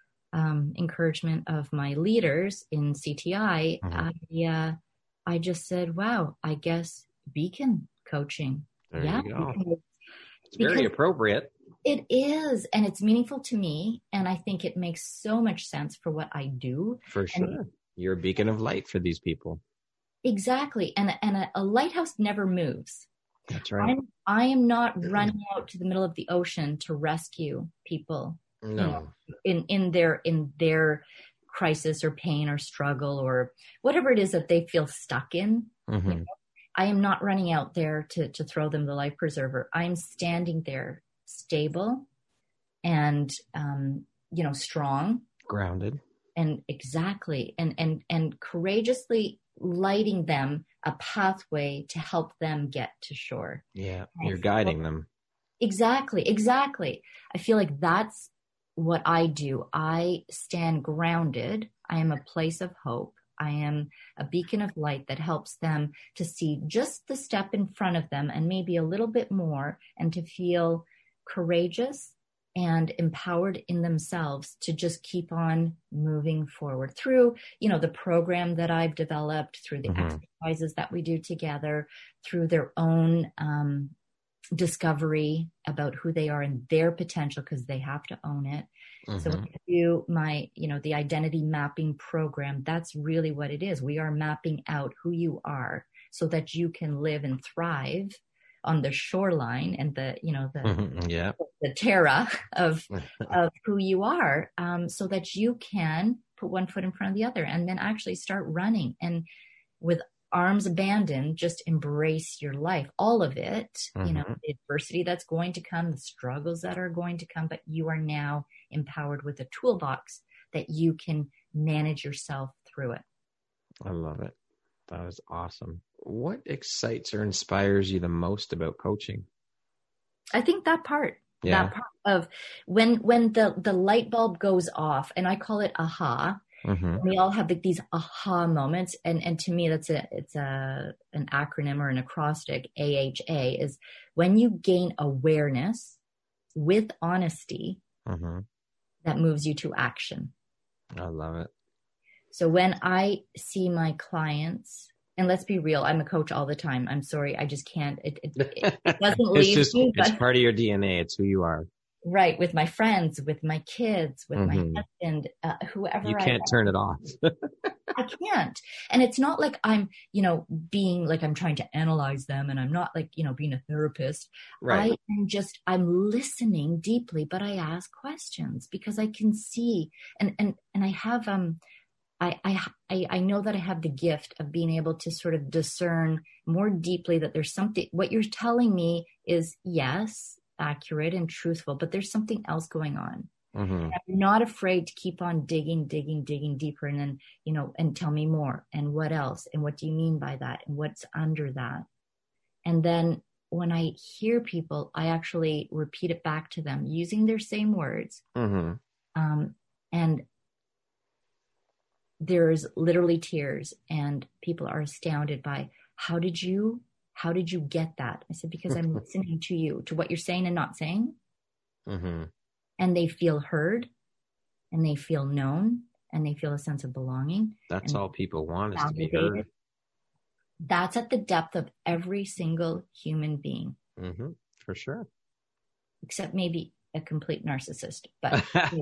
Um, encouragement of my leaders in C T I, mm-hmm. I, uh, I just said, wow, I guess beacon coaching. There yeah, you go. Because, it's very appropriate. It is. And it's meaningful to me. And I think it makes so much sense for what I do. For sure. And you're a beacon of light for these people. Exactly. And, and a, a lighthouse never moves. That's right. I'm, I am not running out to the middle of the ocean to rescue people. No, you know, in, in their, in their crisis or pain or struggle or whatever it is that they feel stuck in. Mm-hmm. You know, I am not running out there to, to throw them the life preserver. I'm standing there stable and, um, you know, strong, grounded, and exactly. And, and, and courageously lighting them a pathway to help them get to shore. Yeah. And you're guiding them. Exactly. Exactly. I feel like that's what I do. I stand grounded. I am a place of hope. I am a beacon of light that helps them to see just the step in front of them, and maybe a little bit more, and to feel courageous and empowered in themselves to just keep on moving forward through, you know, the program that I've developed, through the mm-hmm. exercises that we do together, through their own, um, discovery about who they are and their potential, because they have to own it. Mm-hmm. So when I do my, you know, the identity mapping program, that's really what it is. We are mapping out who you are so that you can live and thrive on the shoreline and the, you know, the, mm-hmm. yeah. the terra of, of who you are, um, so that you can put one foot in front of the other, and then actually start running, and with arms abandoned, just embrace your life, all of it, mm-hmm. you know, the adversity that's going to come, the struggles that are going to come, but you are now empowered with a toolbox that you can manage yourself through it. I love it. That was awesome. What excites or inspires you the most about coaching? I think that part, yeah. that part of when, when the, the light bulb goes off, and I call it aha. Mm-hmm. We all have like these aha moments. And, and to me, that's a, it's a, an acronym or an acrostic, A H A, is when you gain awareness with honesty, mm-hmm. that moves you to action. I love it. So when I see my clients, and let's be real, I'm a coach all the time. I'm sorry. I just can't, it, it, it doesn't it's leave just, me. It's but, part of your D N A. It's who you are. right. With my friends, with my kids, with Mm-hmm. my husband, uh, whoever You I can't turn it off. I can't. And it's not like I'm, you know, being like I'm trying to analyze them, and I'm not like, you know, being a therapist. Right. I am just, I'm listening deeply, but I ask questions because I can see, and, and, and I have, um, I, I, I know that I have the gift of being able to sort of discern more deeply that there's something, what you're telling me is yes, accurate and truthful, but there's something else going on. Mm-hmm. I'm not afraid to keep on digging, digging, digging deeper, and then, you know, and tell me more, and what else, and what do you mean by that, and what's under that. And then when I hear people, I actually repeat it back to them using their same words. Mm-hmm. Um, and there's literally tears, and people are astounded by, how did you, how did you get that? I said, because I'm listening to you, to what you're saying and not saying. Mm-hmm. And they feel heard, and they feel known, and they feel a sense of belonging. That's all people want, is to be validated. heard. That's at the depth of every single human being, Mm-hmm. For sure. except maybe a complete narcissist. But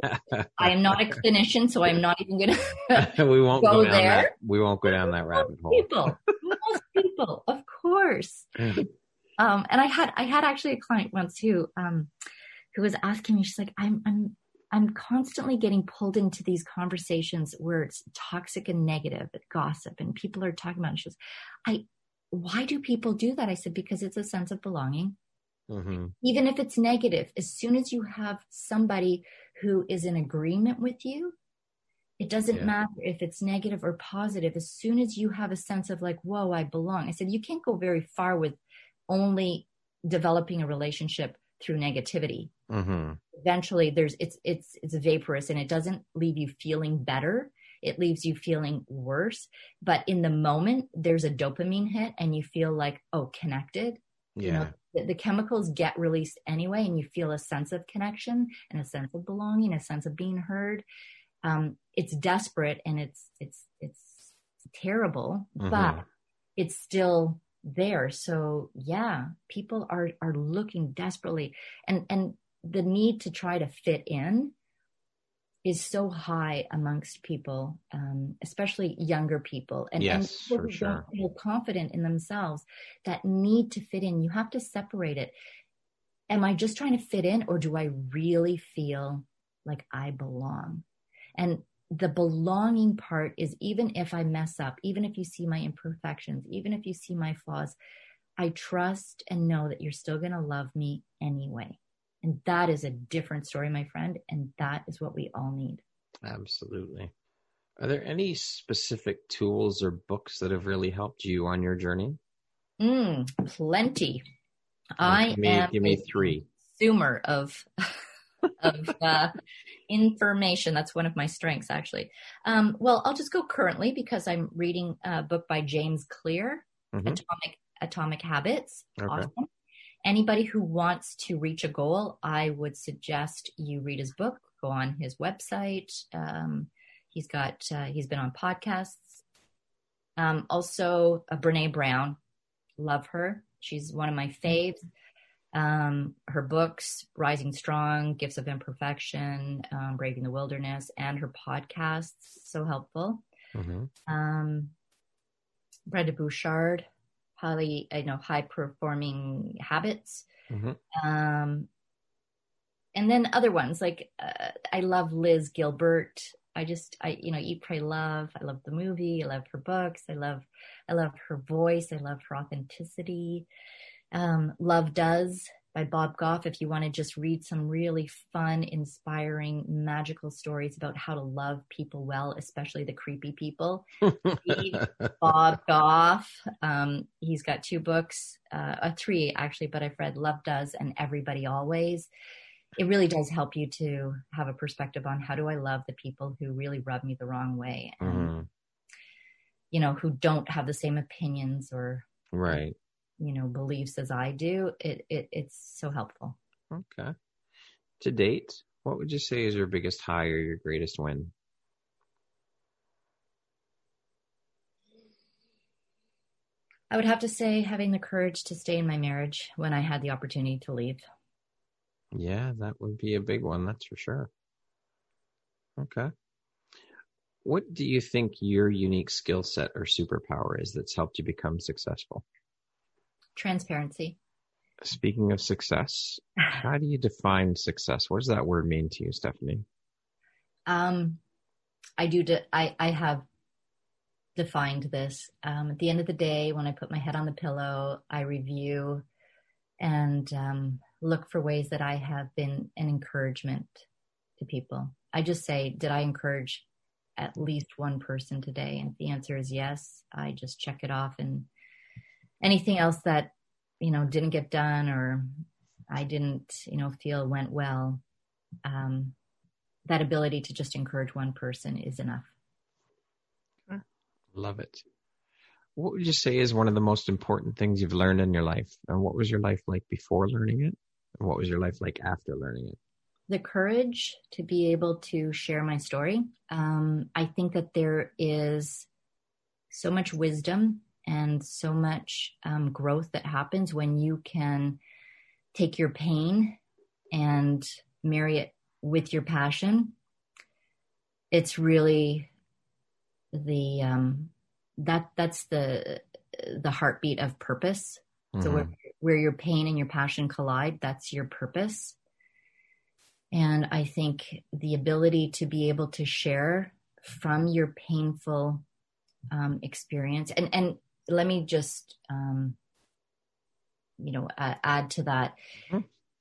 I am not a clinician, so I'm not even going to we won't go go down there. That, we won't go down that rabbit hole. People, most people, of course. Um, and I had I had actually a client once who um, who was asking me. She's like, I'm I'm I'm constantly getting pulled into these conversations where it's toxic and negative, and gossip, and people are talking about it. She goes, I, why do people do that? I said, because it's a sense of belonging. Mm-hmm. Even if it's negative, as soon as you have somebody who is in agreement with you, it doesn't yeah. matter if it's negative or positive. As soon as you have a sense of like, whoa, I belong. I said, you can't go very far with only developing a relationship through negativity. Mm-hmm. Eventually there's, it's, it's, it's vaporous, and it doesn't leave you feeling better. It leaves you feeling worse. But in the moment, there's a dopamine hit, and you feel like, oh, connected. Yeah. You know, the, the chemicals get released anyway, and you feel a sense of connection and a sense of belonging, a sense of being heard. Um, it's desperate, and it's, it's, it's terrible, mm-hmm. but it's still there. So yeah, people are, are looking desperately, and, and the need to try to fit in is so high amongst people, um, especially younger people, and, yes, and people for who sure. don't feel confident in themselves, that need to fit in. You have to separate it. Am I just trying to fit in, or do I really feel like I belong? And the belonging part is, even if I mess up, even if you see my imperfections, even if you see my flaws, I trust and know that you're still going to love me anyway. And that is a different story, my friend. And that is what we all need. Absolutely. Are there any specific tools or books that have really helped you on your journey? Mm, plenty. Well, I give me, am give me three. a consumer of, of uh, information. That's one of my strengths, actually. Um, well, I'll just go currently, because I'm reading a book by James Clear, mm-hmm. Atomic Atomic Habits. Okay. Awesome. Anybody who wants to reach a goal, I would suggest you read his book, go on his website. Um, he's got, uh, he's been on podcasts. Um, also, uh, Brene Brown, love her. She's one of my faves. Um, her books, Rising Strong, Gifts of Imperfection, um, Braving the Wilderness, and her podcasts, so helpful. Mm-hmm. Um, Brenda Bouchard, highly, you know, high performing habits. Mm-hmm. Um, and then other ones like, uh, I love Liz Gilbert. I just, I, you know, Eat, Pray, Love. I love the movie. I love her books. I love, I love her voice. I love her authenticity. Um, Love Does by Bob Goff. If you want to just read some really fun, inspiring, magical stories about how to love people well, especially the creepy people, read Bob Goff. Um, he's got two books, uh, uh, three actually, but I've read Love Does and Everybody Always. It really does help you to have a perspective on, how do I love the people who really rub me the wrong way, and mm-hmm. you know, who don't have the same opinions or right. you know, beliefs as I do. It, it it's so helpful. Okay. To date, what would you say is your biggest high or your greatest win? I would have to say having the courage to stay in my marriage when I had the opportunity to leave. Yeah, that would be a big one. That's for sure. Okay. What do you think your unique skill set or superpower is that's helped you become successful? Transparency. Speaking of success, how do you define success? What does that word mean to you, Stephanie? Um, I do. De- I I have defined this. Um, at the end of the day, when I put my head on the pillow, I review and um, look for ways that I have been an encouragement to people. I just say, did I encourage at least one person today? And if the answer is yes, I just check it off. And anything else that, you know, didn't get done or I didn't, you know, feel went well, um, that ability to just encourage one person is enough. Love it. What would you say is one of the most important things you've learned in your life? And what was your life like before learning it? And what was your life like after learning it? The courage to be able to share my story. Um, I think that there is so much wisdom and so much um, growth that happens when you can take your pain and marry it with your passion. It's really the um, that that's the the heartbeat of purpose. Mm-hmm. So where, where your pain and your passion collide, that's your purpose. And I think the ability to be able to share from your painful um, experience, and and let me just um, you know uh, add to that. Mm-hmm.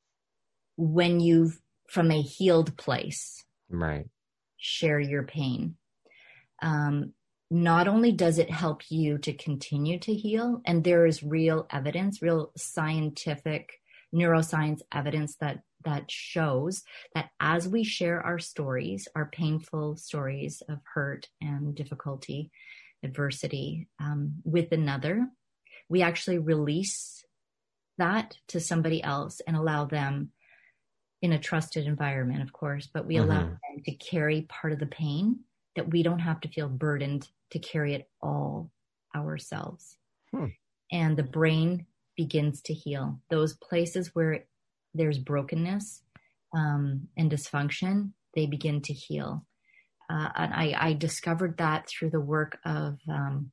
When you've from a healed place, right, share your pain. Um, not only does it help you to continue to heal, and there is real evidence, real scientific neuroscience evidence that that shows that as we share our stories, our painful stories of hurt and difficulty, adversity um, with another, we actually release that to somebody else and allow them in a trusted environment, of course, but we mm-hmm. allow them to carry part of the pain that we don't have to feel burdened to carry it all ourselves. Hmm. And the brain begins to heal. Those places where there's brokenness um, and dysfunction, they begin to heal. Uh, and I, I discovered that through the work of um,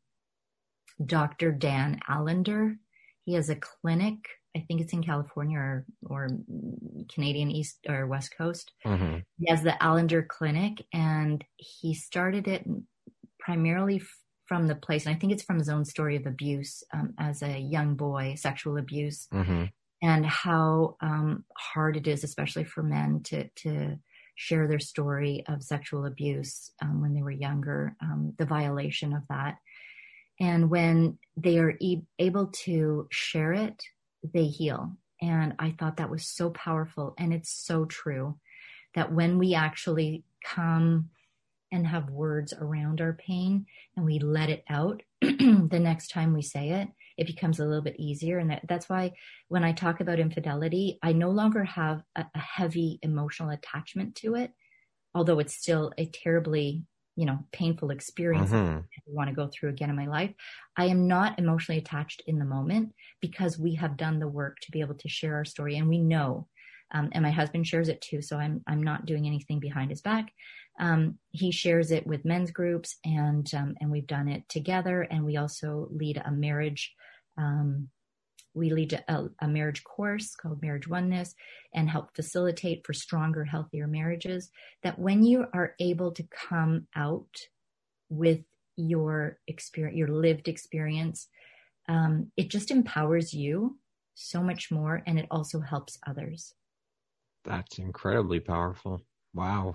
Doctor Dan Allender. He has a clinic, I think it's in California or, or Canadian East or West Coast. Mm-hmm. He has the Allender Clinic, and he started it primarily from the place, and I think it's from his own story of abuse um, as a young boy, sexual abuse, mm-hmm. and how um, hard it is, especially for men, to to share their story of sexual abuse um, when they were younger, um, the violation of that. And when they are e- able to share it, they heal. And I thought that was so powerful. And it's so true that when we actually come and have words around our pain and we let it out, the next time we say it, it becomes a little bit easier. And that, that's why when I talk about infidelity, I no longer have a, a heavy emotional attachment to it, although it's still a terribly, you know, painful experience mm-hmm. that I want to go through again in my life. I am not emotionally attached in the moment because we have done the work to be able to share our story, and we know, um, and my husband shares it too. So I'm, I'm not doing anything behind his back. Um, he shares it with men's groups, and, um, and we've done it together. And we also lead a marriage, um, we lead a, a marriage course called Marriage Oneness and help facilitate for stronger, healthier marriages. That when you are able to come out with your experience, your lived experience, um, it just empowers you so much more, and it also helps others. That's incredibly powerful. Wow.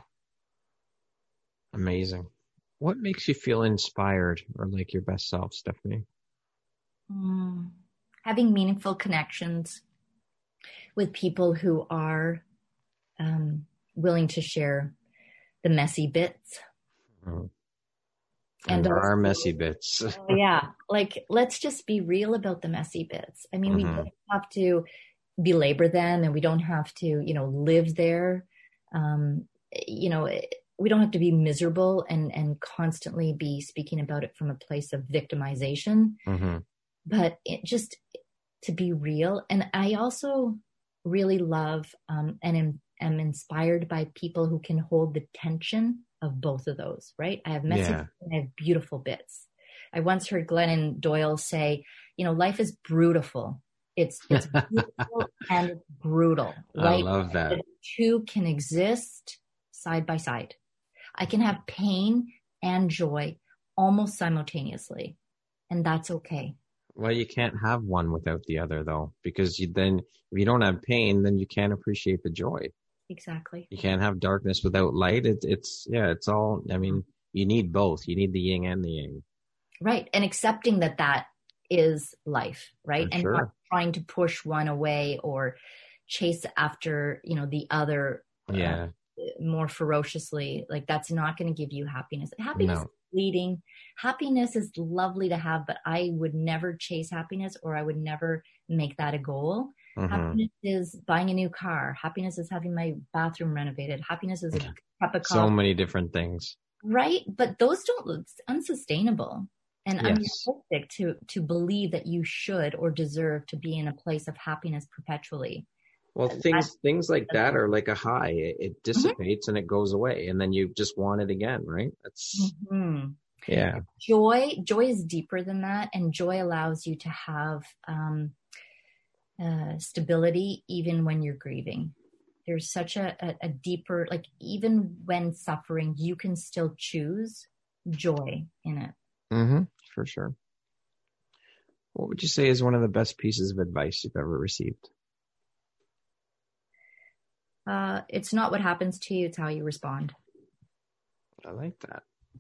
Amazing. What makes you feel inspired or like your best self, Stephanie? Mm. Having meaningful connections with people who are um, willing to share the messy bits. Oh. And, and there also, are messy bits. Oh, yeah. Like, let's just be real about the messy bits. I mean, mm-hmm. we don't have to belabor them, and we don't have to, you know, live there. Um, you know, we don't have to be miserable and, and constantly be speaking about it from a place of victimization. Mm-hmm. But it just to be real. And I also really love um, and am, am inspired by people who can hold the tension of both of those, right? I have messy Yeah. and I have beautiful bits. I once heard Glennon Doyle say, you know, life is brutal. It's it's beautiful and it's brutal, I right? love that. The two can exist side by side. I can have pain and joy almost simultaneously, and that's okay. Well, you can't have one without the other, though, because you then, if you don't have pain, then you can't appreciate the joy. Exactly. You can't have darkness without light. It, it's, yeah, it's all, I mean, you need both. You need the yin and the yang. Right. And accepting that that is life, right? For and sure. not trying to push one away or chase after, you know, the other Yeah. uh, more ferociously. Like that's not going to give you happiness. Happiness No. is fleeting. Happiness is lovely to have, but I would never chase happiness, or I would never make that a goal. Mhm. Happiness is buying a new car. Happiness is having my bathroom renovated. Happiness is a cup of coffee. So many different things. Right. But those don't, it's unsustainable and Yes. unrealistic to, to believe that you should or deserve to be in a place of happiness perpetually. Well, things things like that are like a high. It, it dissipates Mm-hmm. and it goes away, and then you just want it again, right? That's Mm-hmm. yeah. Joy, joy is deeper than that, and joy allows you to have um, uh, stability even when you're grieving. There's such a, a, a deeper, like even when suffering, you can still choose joy in it. Mm-hmm. For sure. What would you say is one of the best pieces of advice you've ever received? Uh, it's not what happens to you, it's how you respond. I like that.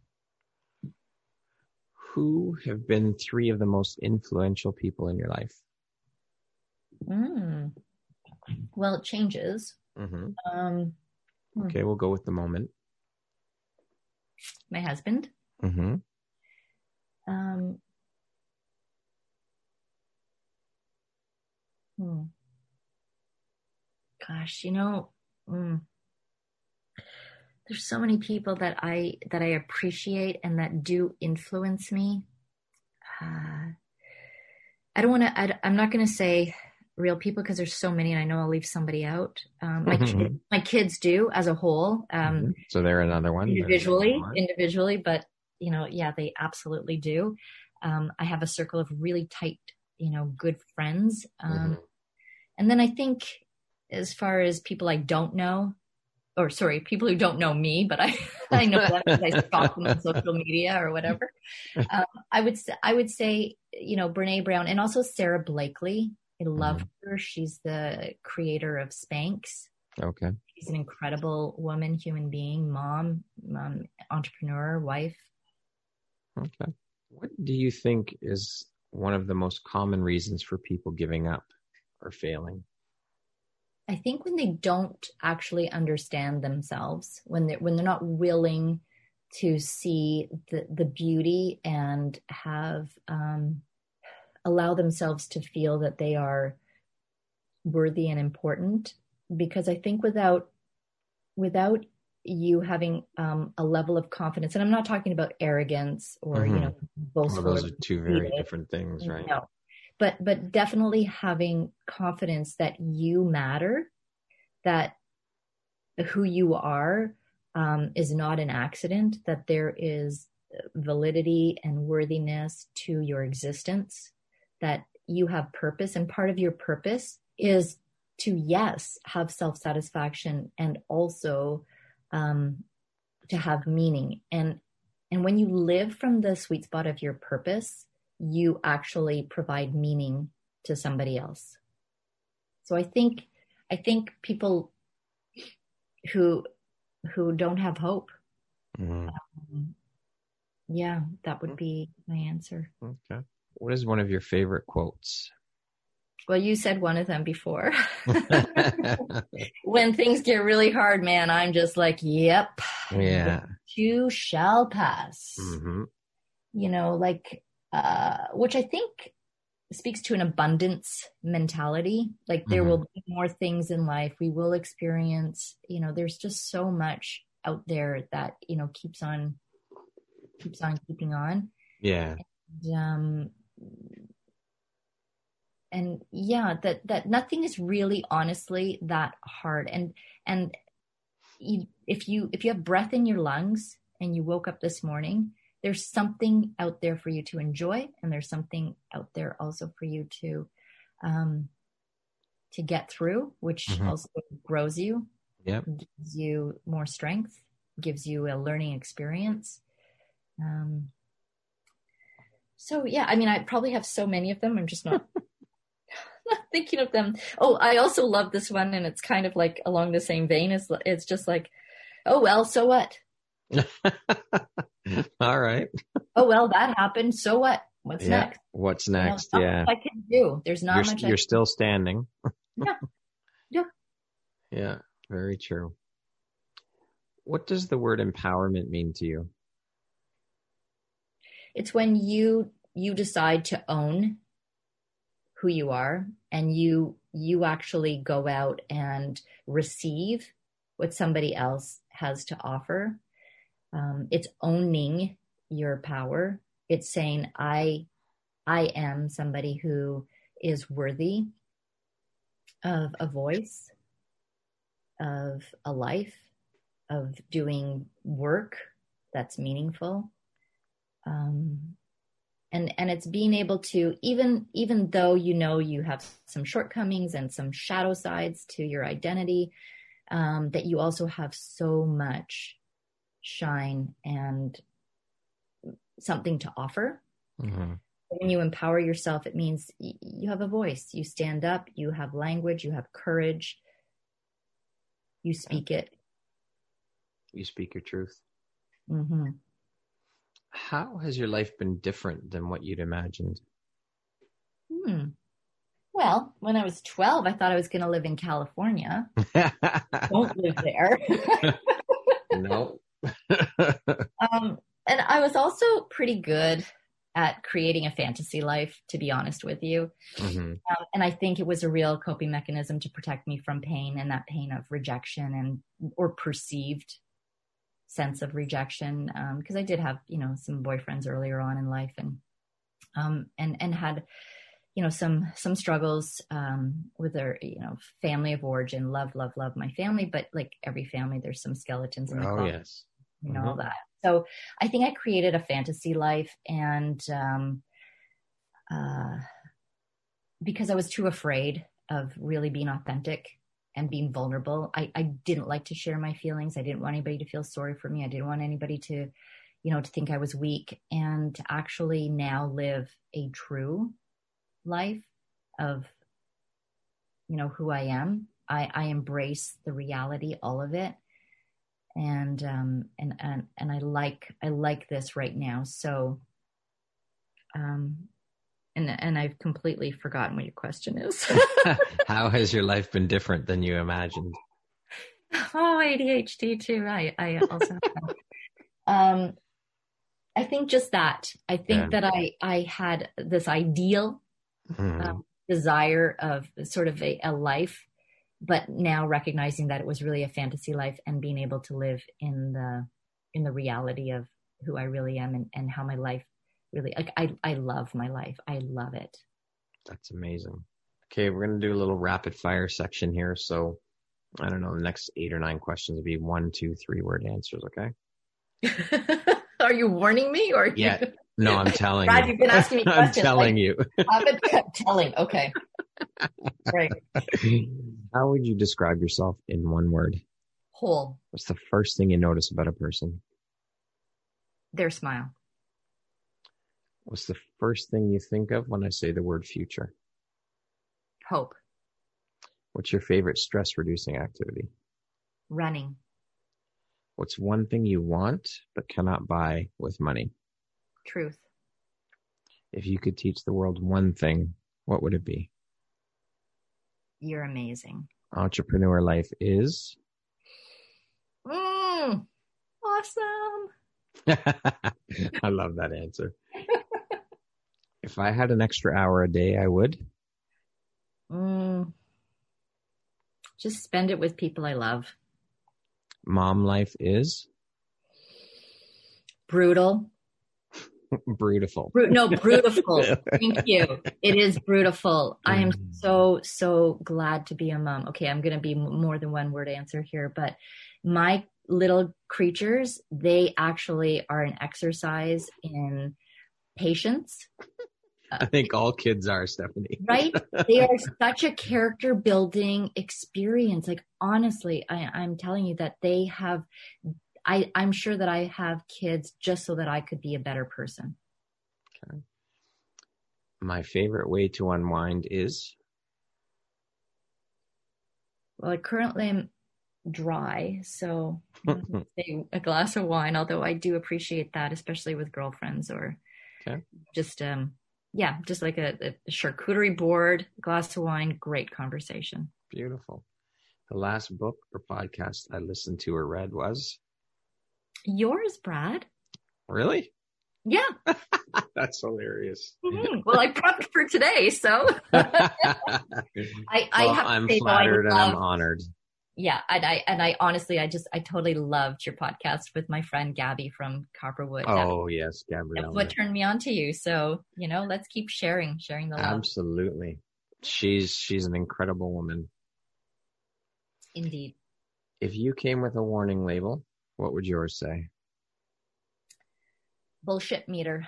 Who have been three of the most influential people in your life? Mm. Well, it changes. Mm-hmm. Um, Okay, we'll go with the moment. My husband. Mm-hmm. Um, hmm. Gosh, you know, mm, there's so many people that I that I appreciate and that do influence me. Uh, I don't want to. I'm not going to say real people because there's so many, and I know I'll leave somebody out. Um, my Mm-hmm. kids, my kids do as a whole. Um, Mm-hmm. So they're another one. Individually, individually, but you know, yeah, they absolutely do. Um, I have a circle of really tight, you know, good friends. Um, Mm-hmm. And then I think as far as people I don't know, or sorry, people who don't know me, but I, I know them because I stalk them on social media or whatever. Um, I would, I would say, you know, Brene Brown and also Sarah Blakely. I love Mm-hmm. her. She's the creator of Spanx. Okay. She's an incredible woman, human being, mom, um, entrepreneur, wife. Okay. What do you think is one of the most common reasons for people giving up or failing? I think when they don't actually understand themselves, when they're, when they're not willing to see the, the beauty and have, um, allow themselves to feel that they are worthy and important. Because I think without, without you having um, a level of confidence, and I'm not talking about arrogance or, Mm-hmm. you know, boastful. Well, those are two very different things, right? No. But but definitely having confidence that you matter, that who you are um, is not an accident, that there is validity and worthiness to your existence, that you have purpose. And part of your purpose is to, yes, have self-satisfaction and also um, to have meaning. And and when you live from the sweet spot of your purpose, you actually provide meaning to somebody else. So I think, I think people who, who don't have hope, Mm-hmm. um, yeah, that would be my answer. Okay. What is one of your favorite quotes? Well, you said one of them before. When things get really hard, man, I'm just like, yep, Yeah. you shall pass. Mm-hmm. You know, like, uh, which I think speaks to an abundance mentality. Like there Mm-hmm. will be more things in life. We will experience, you know, there's just so much out there that, you know, keeps on, keeps on keeping on. Yeah. And, um, and yeah, that, that nothing is really honestly that hard. And, and you, if you, if you have breath in your lungs and you woke up this morning, there's something out there for you to enjoy. And there's something out there also for you to, um, to get through, which mm-hmm. also grows you, yep. gives you more strength, gives you a learning experience. Um, so yeah, I mean, I probably have so many of them. I'm just not, not thinking of them. Oh, I also love this one. And it's kind of like along the same vein as it's just like, oh, well, so what? All right. Oh, well, that happened. So what? What's yeah. next? What's next? You know, yeah. I can do. There's not you're, much. You're I still do. standing. Yeah. Yeah. Yeah. Very true. What does the word empowerment mean to you? It's when you, you decide to own who you are and you, you actually go out and receive what somebody else has to offer. Um, it's owning your power. It's saying, I, I am somebody who is worthy of a voice, of a life, of doing work that's meaningful. Um, and, and it's being able to, even, even though you know you have some shortcomings and some shadow sides to your identity, um, that you also have so much shine and something to offer. Mm-hmm. When you empower yourself, it means y- you have a voice, you stand up, you have language, you have courage, you speak it. You speak your truth. Mm-hmm. How has your life been different than what you'd imagined? Hmm. Well, when I was twelve, I thought I was going to live in California. Don't live there. No. um, and I was also pretty good at creating a fantasy life, to be honest with you. Mm-hmm. Um, and I think it was a real coping mechanism to protect me from pain, and that pain of rejection and or perceived sense of rejection. Um, because I did have, you know, some boyfriends earlier on in life, and um, and and had, you know, some some struggles um, with their, you know, family of origin. Love, love, love my family, but like every family, there's some skeletons in the oh closet. Yes. You know, mm-hmm. all that. So I think I created a fantasy life, and um, uh, because I was too afraid of really being authentic and being vulnerable, I, I didn't like to share my feelings. I didn't want anybody to feel sorry for me. I didn't want anybody to, you know, to think I was weak, and to actually now live a true life of, you know, who I am. I, I embrace the reality, all of it. And, um, and, and, and I like, I like this right now. So, um, and, and I've completely forgotten what your question is. How has your life been different than you imagined? Oh, A D H D too. I, I also, um, I think just that, I think yeah. that I, I had this ideal, mm-hmm. um, desire of sort of a, a life, but now recognizing that it was really a fantasy life, and being able to live in the, in the reality of who I really am, and, and how my life really, like, I, I love my life. I love it. That's amazing. Okay. We're going to do a little rapid fire section here. So I don't know, the next eight or nine questions will be one, two, three word answers. Okay. Are you warning me or? Yeah. You... No, I'm telling Brad, you. You've been asking me questions. I'm telling like, you. I've been telling. Okay. Right. How would you describe yourself in one word? Whole. What's the first thing you notice about a person? Their smile. What's the first thing you think of when I say the word future? Hope. What's your favorite stress-reducing activity? Running. What's one thing you want but cannot buy with money? Truth. If you could teach the world one thing, what would it be? You're amazing. Entrepreneur life is? Mm, awesome. I love that answer. If I had an extra hour a day, I would? Mm, just spend it with people I love. Mom life is? Brutal. Brutiful. Bru- no, brutiful. Thank you. It is brutiful. I am so, so glad to be a mom. Okay, I'm going to be m- more than one word answer here, but my little creatures, they actually are an exercise in patience. I think all kids are, Stephanie. Right? They are such a character building experience. Like, honestly, I, I'm telling you that they have, I, I'm sure that I have kids just so that I could be a better person. Okay. My favorite way to unwind is? Well, I currently am dry, so say a glass of wine, although I do appreciate that, especially with girlfriends or okay. just, um, yeah, just like a, a charcuterie board, glass of wine, great conversation. Beautiful. The last book or podcast I listened to or read was? Yours, Brad. Really? Yeah. That's hilarious. Mm-hmm. Well, I prepped for today, so I, I well, have to I'm say, flattered though, I love, and I'm honored. Yeah, and I and I honestly, I just I totally loved your podcast with my friend Gabby from Copperwood. Oh that, yes, Gabrielle. That's what turned me on to you. So you know, let's keep sharing, sharing the love. Absolutely, she's she's an incredible woman. Indeed. If you came with a warning label, what would yours say? Bullshit meter.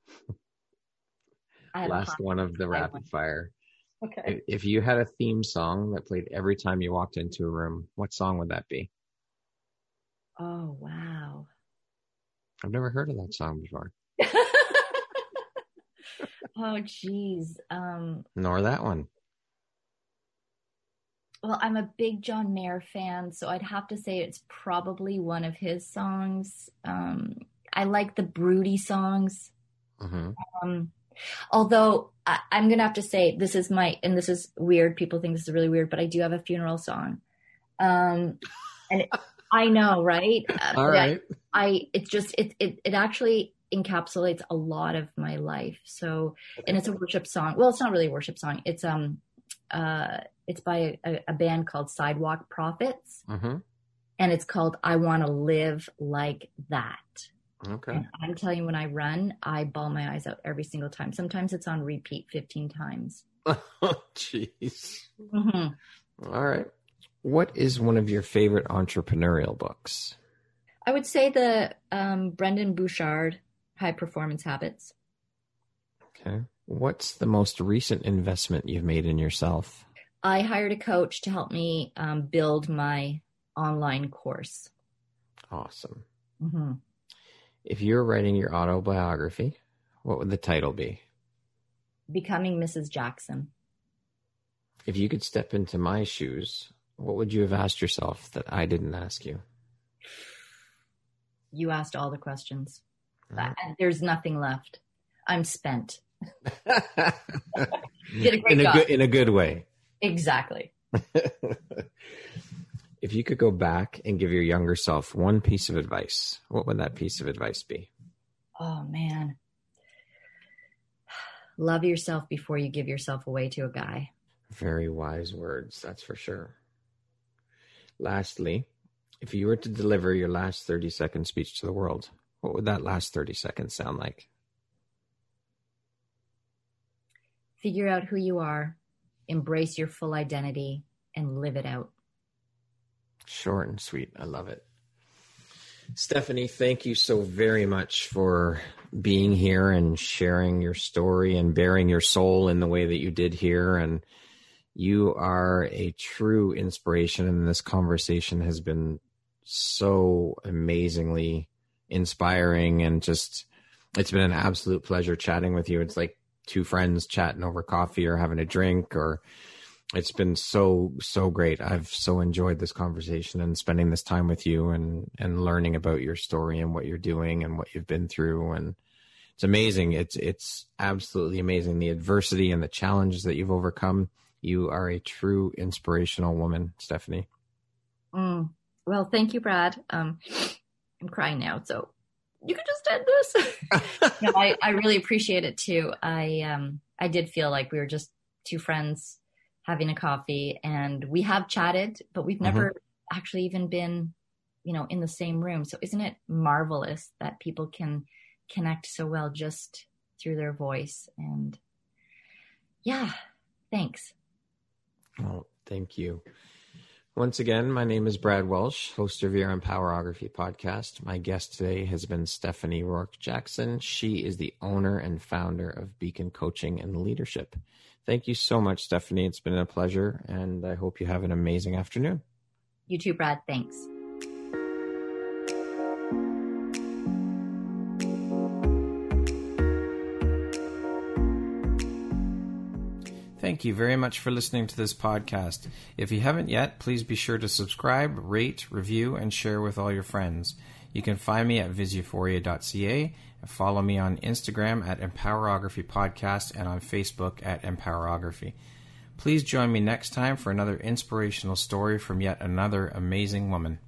Last one of the rapid one. Fire. Okay. If you had a theme song that played every time you walked into a room, what song would that be? Oh, wow. I've never heard of that song before. Oh, geez. Um, Nor that one. Well, I'm a big John Mayer fan, so I'd have to say it's probably one of his songs. Um, I like the broody songs. Mm-hmm. Um, although I, I'm going to have to say this is my, and this is weird. People think this is really weird, but I do have a funeral song. Um, and it, I know, right? Uh, All right. I, I, it's just, it, it, it actually encapsulates a lot of my life. So, and it's a worship song. Well, it's not really a worship song. It's, um, uh, it's by a, a band called Sidewalk Prophets. Mm-hmm. And it's called I Want to Live Like That. Okay. And I'm telling you, when I run, I bawl my eyes out every single time. Sometimes it's on repeat fifteen times. Oh, jeez. Mm-hmm. All right. What is one of your favorite entrepreneurial books? I would say the um, Brendan Bouchard, High Performance Habits. Okay. What's the most recent investment you've made in yourself? I hired a coach to help me um, build my online course. Awesome. Mm-hmm. If you're writing your autobiography, what would the title be? Becoming Missus Jackson. If you could step into my shoes, what would you have asked yourself that I didn't ask you? You asked all the questions. Right. There's nothing left. I'm spent. Did a great in a job. good, in a good way. Exactly. If you could go back and give your younger self one piece of advice, what would that piece of advice be? Oh, man. Love yourself before you give yourself away to a guy. Very wise words, that's for sure. Lastly, if you were to deliver your last thirty-second speech to the world, what would that last thirty seconds sound like? Figure out who you are, embrace your full identity, and live it out. Short and sweet. I love it. Stephanie, thank you so very much for being here and sharing your story and bearing your soul in the way that you did here. And you are a true inspiration. And this conversation has been so amazingly inspiring, and just, it's been an absolute pleasure chatting with you. It's like two friends chatting over coffee or having a drink, or it's been so, so great. I've so enjoyed this conversation and spending this time with you, and, and learning about your story and what you're doing and what you've been through. And it's amazing. It's, it's absolutely amazing. The adversity and the challenges that you've overcome. You are a true inspirational woman, Stephanie. Mm. Well, thank you, Brad. Um, I'm crying now, so you can just end this. No, I, I really appreciate it too. I, um, I did feel like we were just two friends having a coffee, and we have chatted, but we've never mm-hmm. actually even been, you know, in the same room. So isn't it marvelous that people can connect so well just through their voice. And yeah, thanks. Oh, thank you. Once again, my name is Brad Welsh, host of your Empowerography podcast. My guest today has been Stephanie Rourke Jackson. She is the owner and founder of Beacon Coaching and Leadership. Thank you so much, Stephanie. It's been a pleasure, and I hope you have an amazing afternoon. You too, Brad. Thanks. Thank you very much for listening to this podcast. If you haven't yet, please be sure to subscribe, rate, review, and share with all your friends. You can find me at visuphoria dot c a and follow me on Instagram at Empowerography Podcast and on Facebook at Empowerography. Please join me next time for another inspirational story from yet another amazing woman.